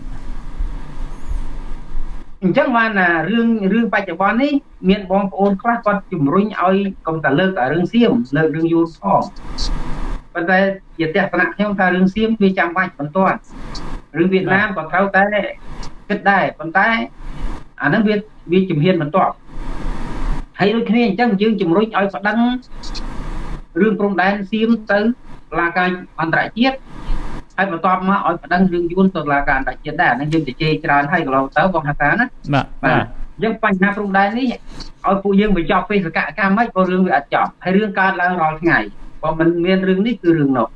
អញ្ចឹងបានណារឿងបច្ចុប្បន្ននេះមានបងប្អូនខ្លះគាត់ជំរុញឲ្យកុំតែលើករឿងសៀមលើករឿងយួនផងប៉ុន្តែជាទស្សនៈខ្ញុំថារឿងសៀមវាចាំបាច់បន្ទាន់រឿងវៀតណាមក៏ត្រូវតែគិតដែរប៉ុន្តែអានឹងវាជំហានបន្ទាប់ហើយដូចគ្នាអញ្ចឹងយើងជំរុញឲ្យប្តឹងរឿងព្រំដែនសៀមទៅតុលាការអន្តរជាតិហើយបន្ទាប់មកឲ្យប្តឹងរឿងយួនទៅតុលាការអន្តរជាតិដែរអានឹងយើងជជែកច្រើនហើយកន្លងទៅបងថាណាបាទអញ្ចឹងបញ្ហាព្រំដែននេះឲ្យពួកយើងបញ្ចប់បេសកកម្មមិនក៏រឿងវាអត់ចប់ហើយរឿងកើតឡើងរាល់ថ្ងៃបើមិនមានរឿងនេះគឺរឿងនោះ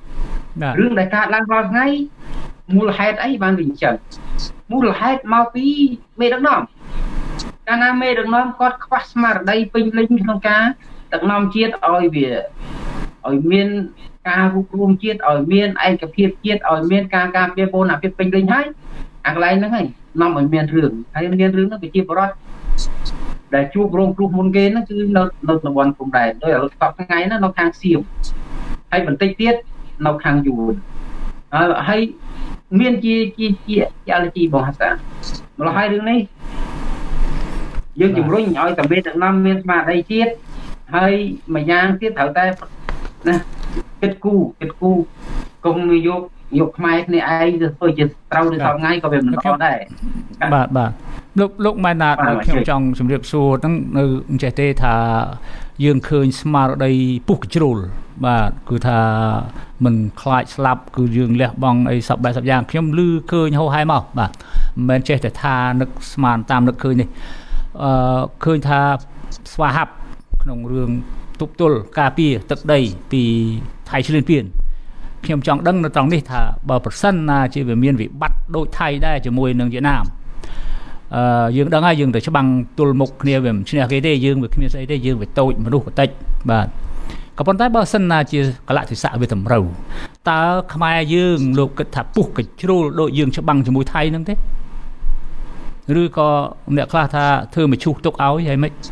រឿងដែលកើតឡើងរាល់ថ្ងៃមូលហេតុអីបានវាអញ្ចឹងមូលហេតុមកពីមេដឹកនាំកាលណាមេដឹកនាំគាត់ខ្វះស្មារតីពេញលេញក្នុងការដឹកនាំជាតិឲ្យមានការរួបរวมជាតិឲ្យមានឯកភាពជាតិឲ្យមានការការពារបូរណភាពពេញលេញហើយអាកន្លែងហ្នឹងហើយនាំឲ្យមានរឿងហើយមានរឿងហ្នឹងប្រជាពលរដ្ឋដែលជួបរងគ្រោះមុនគេហ្នឹងគឺនៅតំបន់ព្រំដែនដោយឥឡូវស្បថ្ងៃហ្នឹងនៅខាងសៀមហើយបន្តិចទៀតនៅខាងយួនហើយមានជាអលជីបងហាសាម្ល៉េះហើយរឿងនេះយើងជំរុញឲ្យតែមេដឹកនាំមានស្មារតីជាតិហើយម្យ៉ាងទៀតត្រូវតែណាគិតគូកុំយកខ្មែរគ្នាឯងទៅធ្វើជាត្រូវនៅសប្ថ្ងៃក៏វាមិនល្អដែរបាទលោកម៉ែនណាតខ្ញុំចង់ជម្រាបសួរហ្នឹងនៅចេះទេថាយើងឃើញស្មារតីពុះកជ្រុលបាទគឺថាមិនខ្លាចស្លាប់គឺយើងលះបង់អីសពបែបសពយ៉ាងខ្ញុំឮឃើញហោហែមកបាទមិនមែនចេះតែថានឹកស្មានតាមនឹកឃើញនេះឃើញថាស្វាហាប់ក្នុងរឿងទប់ទល់ការពារទឹកដីពីថៃឈ្លានពានខ្ញុំចង់ដឹងនៅត្រង់នេះថាបើប្រសិនណាជាវាមានវិបត្តិដូចថៃដែរជាមួយនឹងវៀតណាមយើងដឹងហើយយើងទៅច្បាំងទល់មុខគ្នាវាមិនឈ្នះគេទេយើងវាគ្មានស្អីទេយើងវាតូចមនុស្សក៏តិចបាទក៏ប៉ុន្តែបើសិនណាជាកលៈទេសៈវាតម្រូវតើខ្មែរយើងលោកគិតថាពុះកជ្រុលដូចយើងច្បាំងជាមួយថៃហ្នឹងទេឬក៏អ្នកខ្លះថាធ្វើមឈូសទុកឲ្យហើយមិន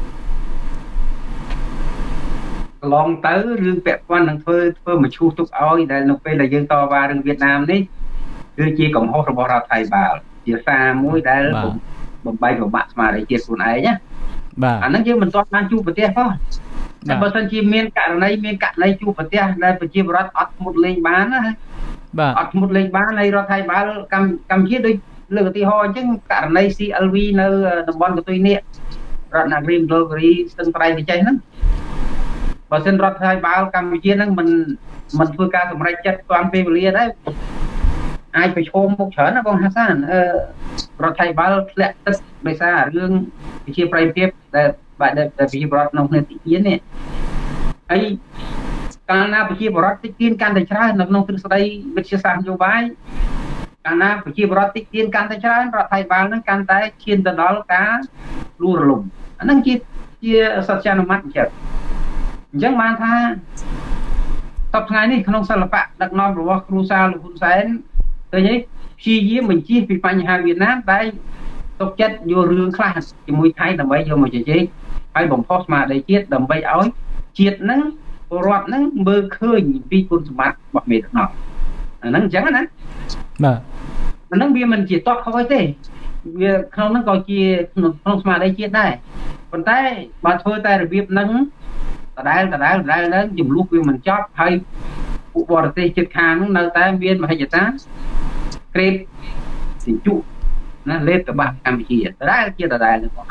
កន្លងទៅរឿងពាក់ព័ន្ធនឹងធ្វើមឈូសទុកឲ្យដែលនៅពេលដែលយើងតវ៉ារឿងវៀតណាមនេះគឺជាកំហុសរបស់រដ្ឋាភិបាលជាសារមួយដែលបំបែកបំបាក់ស្មារតីជាតិខ្លួនឯងណាបាទអាហ្នឹងយើងមិនទាន់បានជួបប្រទេសផងតែបើសិនជាមានករណីជួបប្រទេសដែលប្រជាពលរដ្ឋអត់ធ្មត់លេងបានណាបាទអត់ធ្មត់លេងបានហើយរដ្ឋាភិបាលកម្ពុជាដូចលើកឧទាហរណ៍អញ្ចឹងករណី CLV នៅតំបន់កតុយនេះរដ្ឋនគរីមណ្ឌលគិរីស្ទឹងត្រែងវិជ័យហ្នឹងបើសិនរដ្ឋាភិបាលកម្ពុជាហ្នឹងមិនធ្វើការសម្រេចចិត្តទាន់ពេលវេលាដែរអាចប្រឈមមុខច្រើនណាបងហាសានរដ្ឋាភិបាលធ្លាក់ទឹកដោយសាររឿងវិជាប្រតិភិបដែលប្រជាពលរដ្ឋក្នុងគ្នាទីទៀតនេះហើយកាលណាប្រជាពលរដ្ឋតិចទៀនកាន់តែច្រើននៅក្នុងទ្រឹស្ដីវិទ្យាសាស្ត្រនយោបាយកាលណាប្រជាពលរដ្ឋតិចទៀនកាន់តែច្រើនរដ្ឋាភិបាលនឹងកាន់តែឈានទៅដល់ការលួងរលំអាហ្នឹងជាសត្យានុមត្តិអញ្ចឹងបានថាតបថ្ងៃនេះក្នុងសិល្បៈដឹកនាំរបស់គ្រូសាលលោកហ៊ុនសែនឃើញទេព្យាយាមបញ្ជៀសពីបញ្ហាវៀតណាមតែទុកចិត្តយករឿងខ្លះជាមួយថៃដើម្បីយកមកជជែកហើយបំផុសស្មារតីជាតិដើម្បីឲ្យជាតិហ្នឹងពលរដ្ឋហ្នឹងមើលឃើញពីគុណសម្បត្តិរបស់មេដឹកនាំអាហ្នឹងអញ្ចឹងណាបាទអាហ្នឹងវាមិនជាតបហើយទេវាក្នុងហ្នឹងក៏ជាក្នុងស្មារតីជាតិដែរប៉ុន្តែបើធ្វើតែរបៀបហ្នឹងដដែលហ្នឹងចំនួនវាមិនចប់ហើយពួកបរទេសជិតខាងហ្នឹងនៅតែមានមហិច្ឆតាក្រេបសិញ្ជុណាលេបតបាក់កម្ពុជាដដែលហ្នឹងបង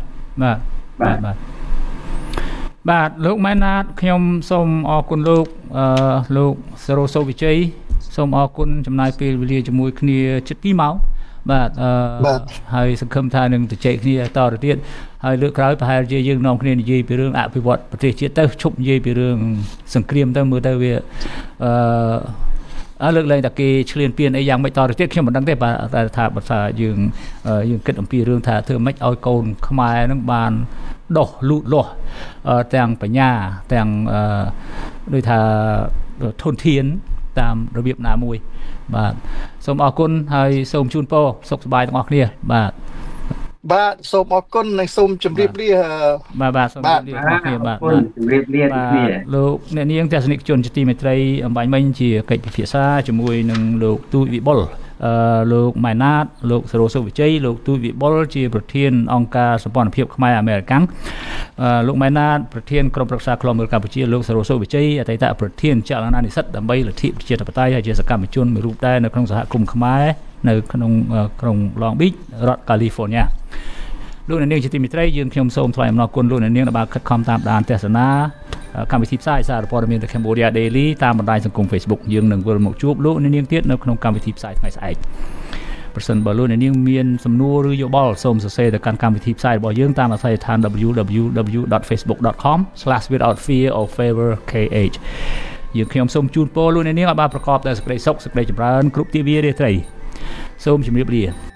បាទលោកម៉ែនណាតខ្ញុំសូមអរគុណលោកសរោសូវិជ័យសូមអរគុណចំណាយពេលវេលាជាមួយគ្នាជិត2ម៉ោងបាទហើយសង្ឃឹមថានឹងជជែកគ្នាតទៅទៀតហើយលើកក្រោយប្រហែលជាយើងនាំគ្នានិយាយពីរឿងអភិវឌ្ឍប្រទេសជាតិទៅឈប់និយាយពីរឿងសង្គ្រាមទៅមើលទៅវាលើកឡើងតែគេឈ្លានពានអីយ៉ាងម៉េចតទៅទៀតខ្ញុំមិនដឹងទេតែថាបើថាយើងគិតអំពីរឿងថាធ្វើម៉េចឲ្យកូនខ្មែរនឹងបានដោះលូតលាស់ទាំងបញ្ញាទាំងដូចថាធនធានតាមរបៀបណាមួយបាទសូមអរគុណហើយសូមជូនពរសុខសប្បាយទាំងអស់គ្នាបាទសូមអរគុណនិងសូមជម្រាបលាបាទសូមជម្រាបលាបងប្អូនបាទជម្រាបលាគ្នាលោកអ្នកនាងទស្សនិកជនជាទីមេត្រីអំបញ្ញមិញជាកិច្ចពិភាក្សាជាមួយនឹងលោកទូចវិបុលលោកម៉ែនណាតលោកសរោសុវិជ័យលោកទូចវិបុលជាប្រធានអង្គការសម្ព័ន្ធភាពខ្មែរអាមេរិកាំងលោកម៉ែនណាតប្រធានក្រុមប្រឹក្សាឃ្លាំមើលកម្ពុជាលោកសរោសុវិជ័យអតីតប្រធានចលនានិស្សិតដើម្បីលទ្ធិប្រជាធិបតេយ្យហើយជាសកម្មជនមួយរូបដែរនៅក្នុងសហគមន៍ខ្មែរនៅក្នុងក្រុង Long Beach រដ្ឋ California លោកអ្នកនាងជាទីមេត្រីយើងខ្ញុំសូមថ្លែងអំណរគុណលោកអ្នកនាងដែលបានខិតខំតាមដានទស្សនាកម្មវិធីផ្សាយសារព័ត៌មាន The Cambodia Daily តាមបណ្ដាញសង្គម Facebook យើងនឹងវិលមកជួបលោកអ្នកនាងទៀតនៅក្នុងកម្មវិធីផ្សាយថ្ងៃស្អែកប្រសិនបើលោកអ្នកនាងមានសំណួរឬយោបល់សូមសរសេរទៅកាន់កម្មវិធីផ្សាយរបស់យើងតាមអាស័យដ្ឋាន www.facebook.com/withoutfearorfavorkh យើងខ្ញុំសូមជូនពរលោកអ្នកនាងឲ្យបានប្រកបដោយសេចក្តីសុខសេចក្តីចម្រើនគ្រប់ទិវារាត្រីសូមជម្រាបលា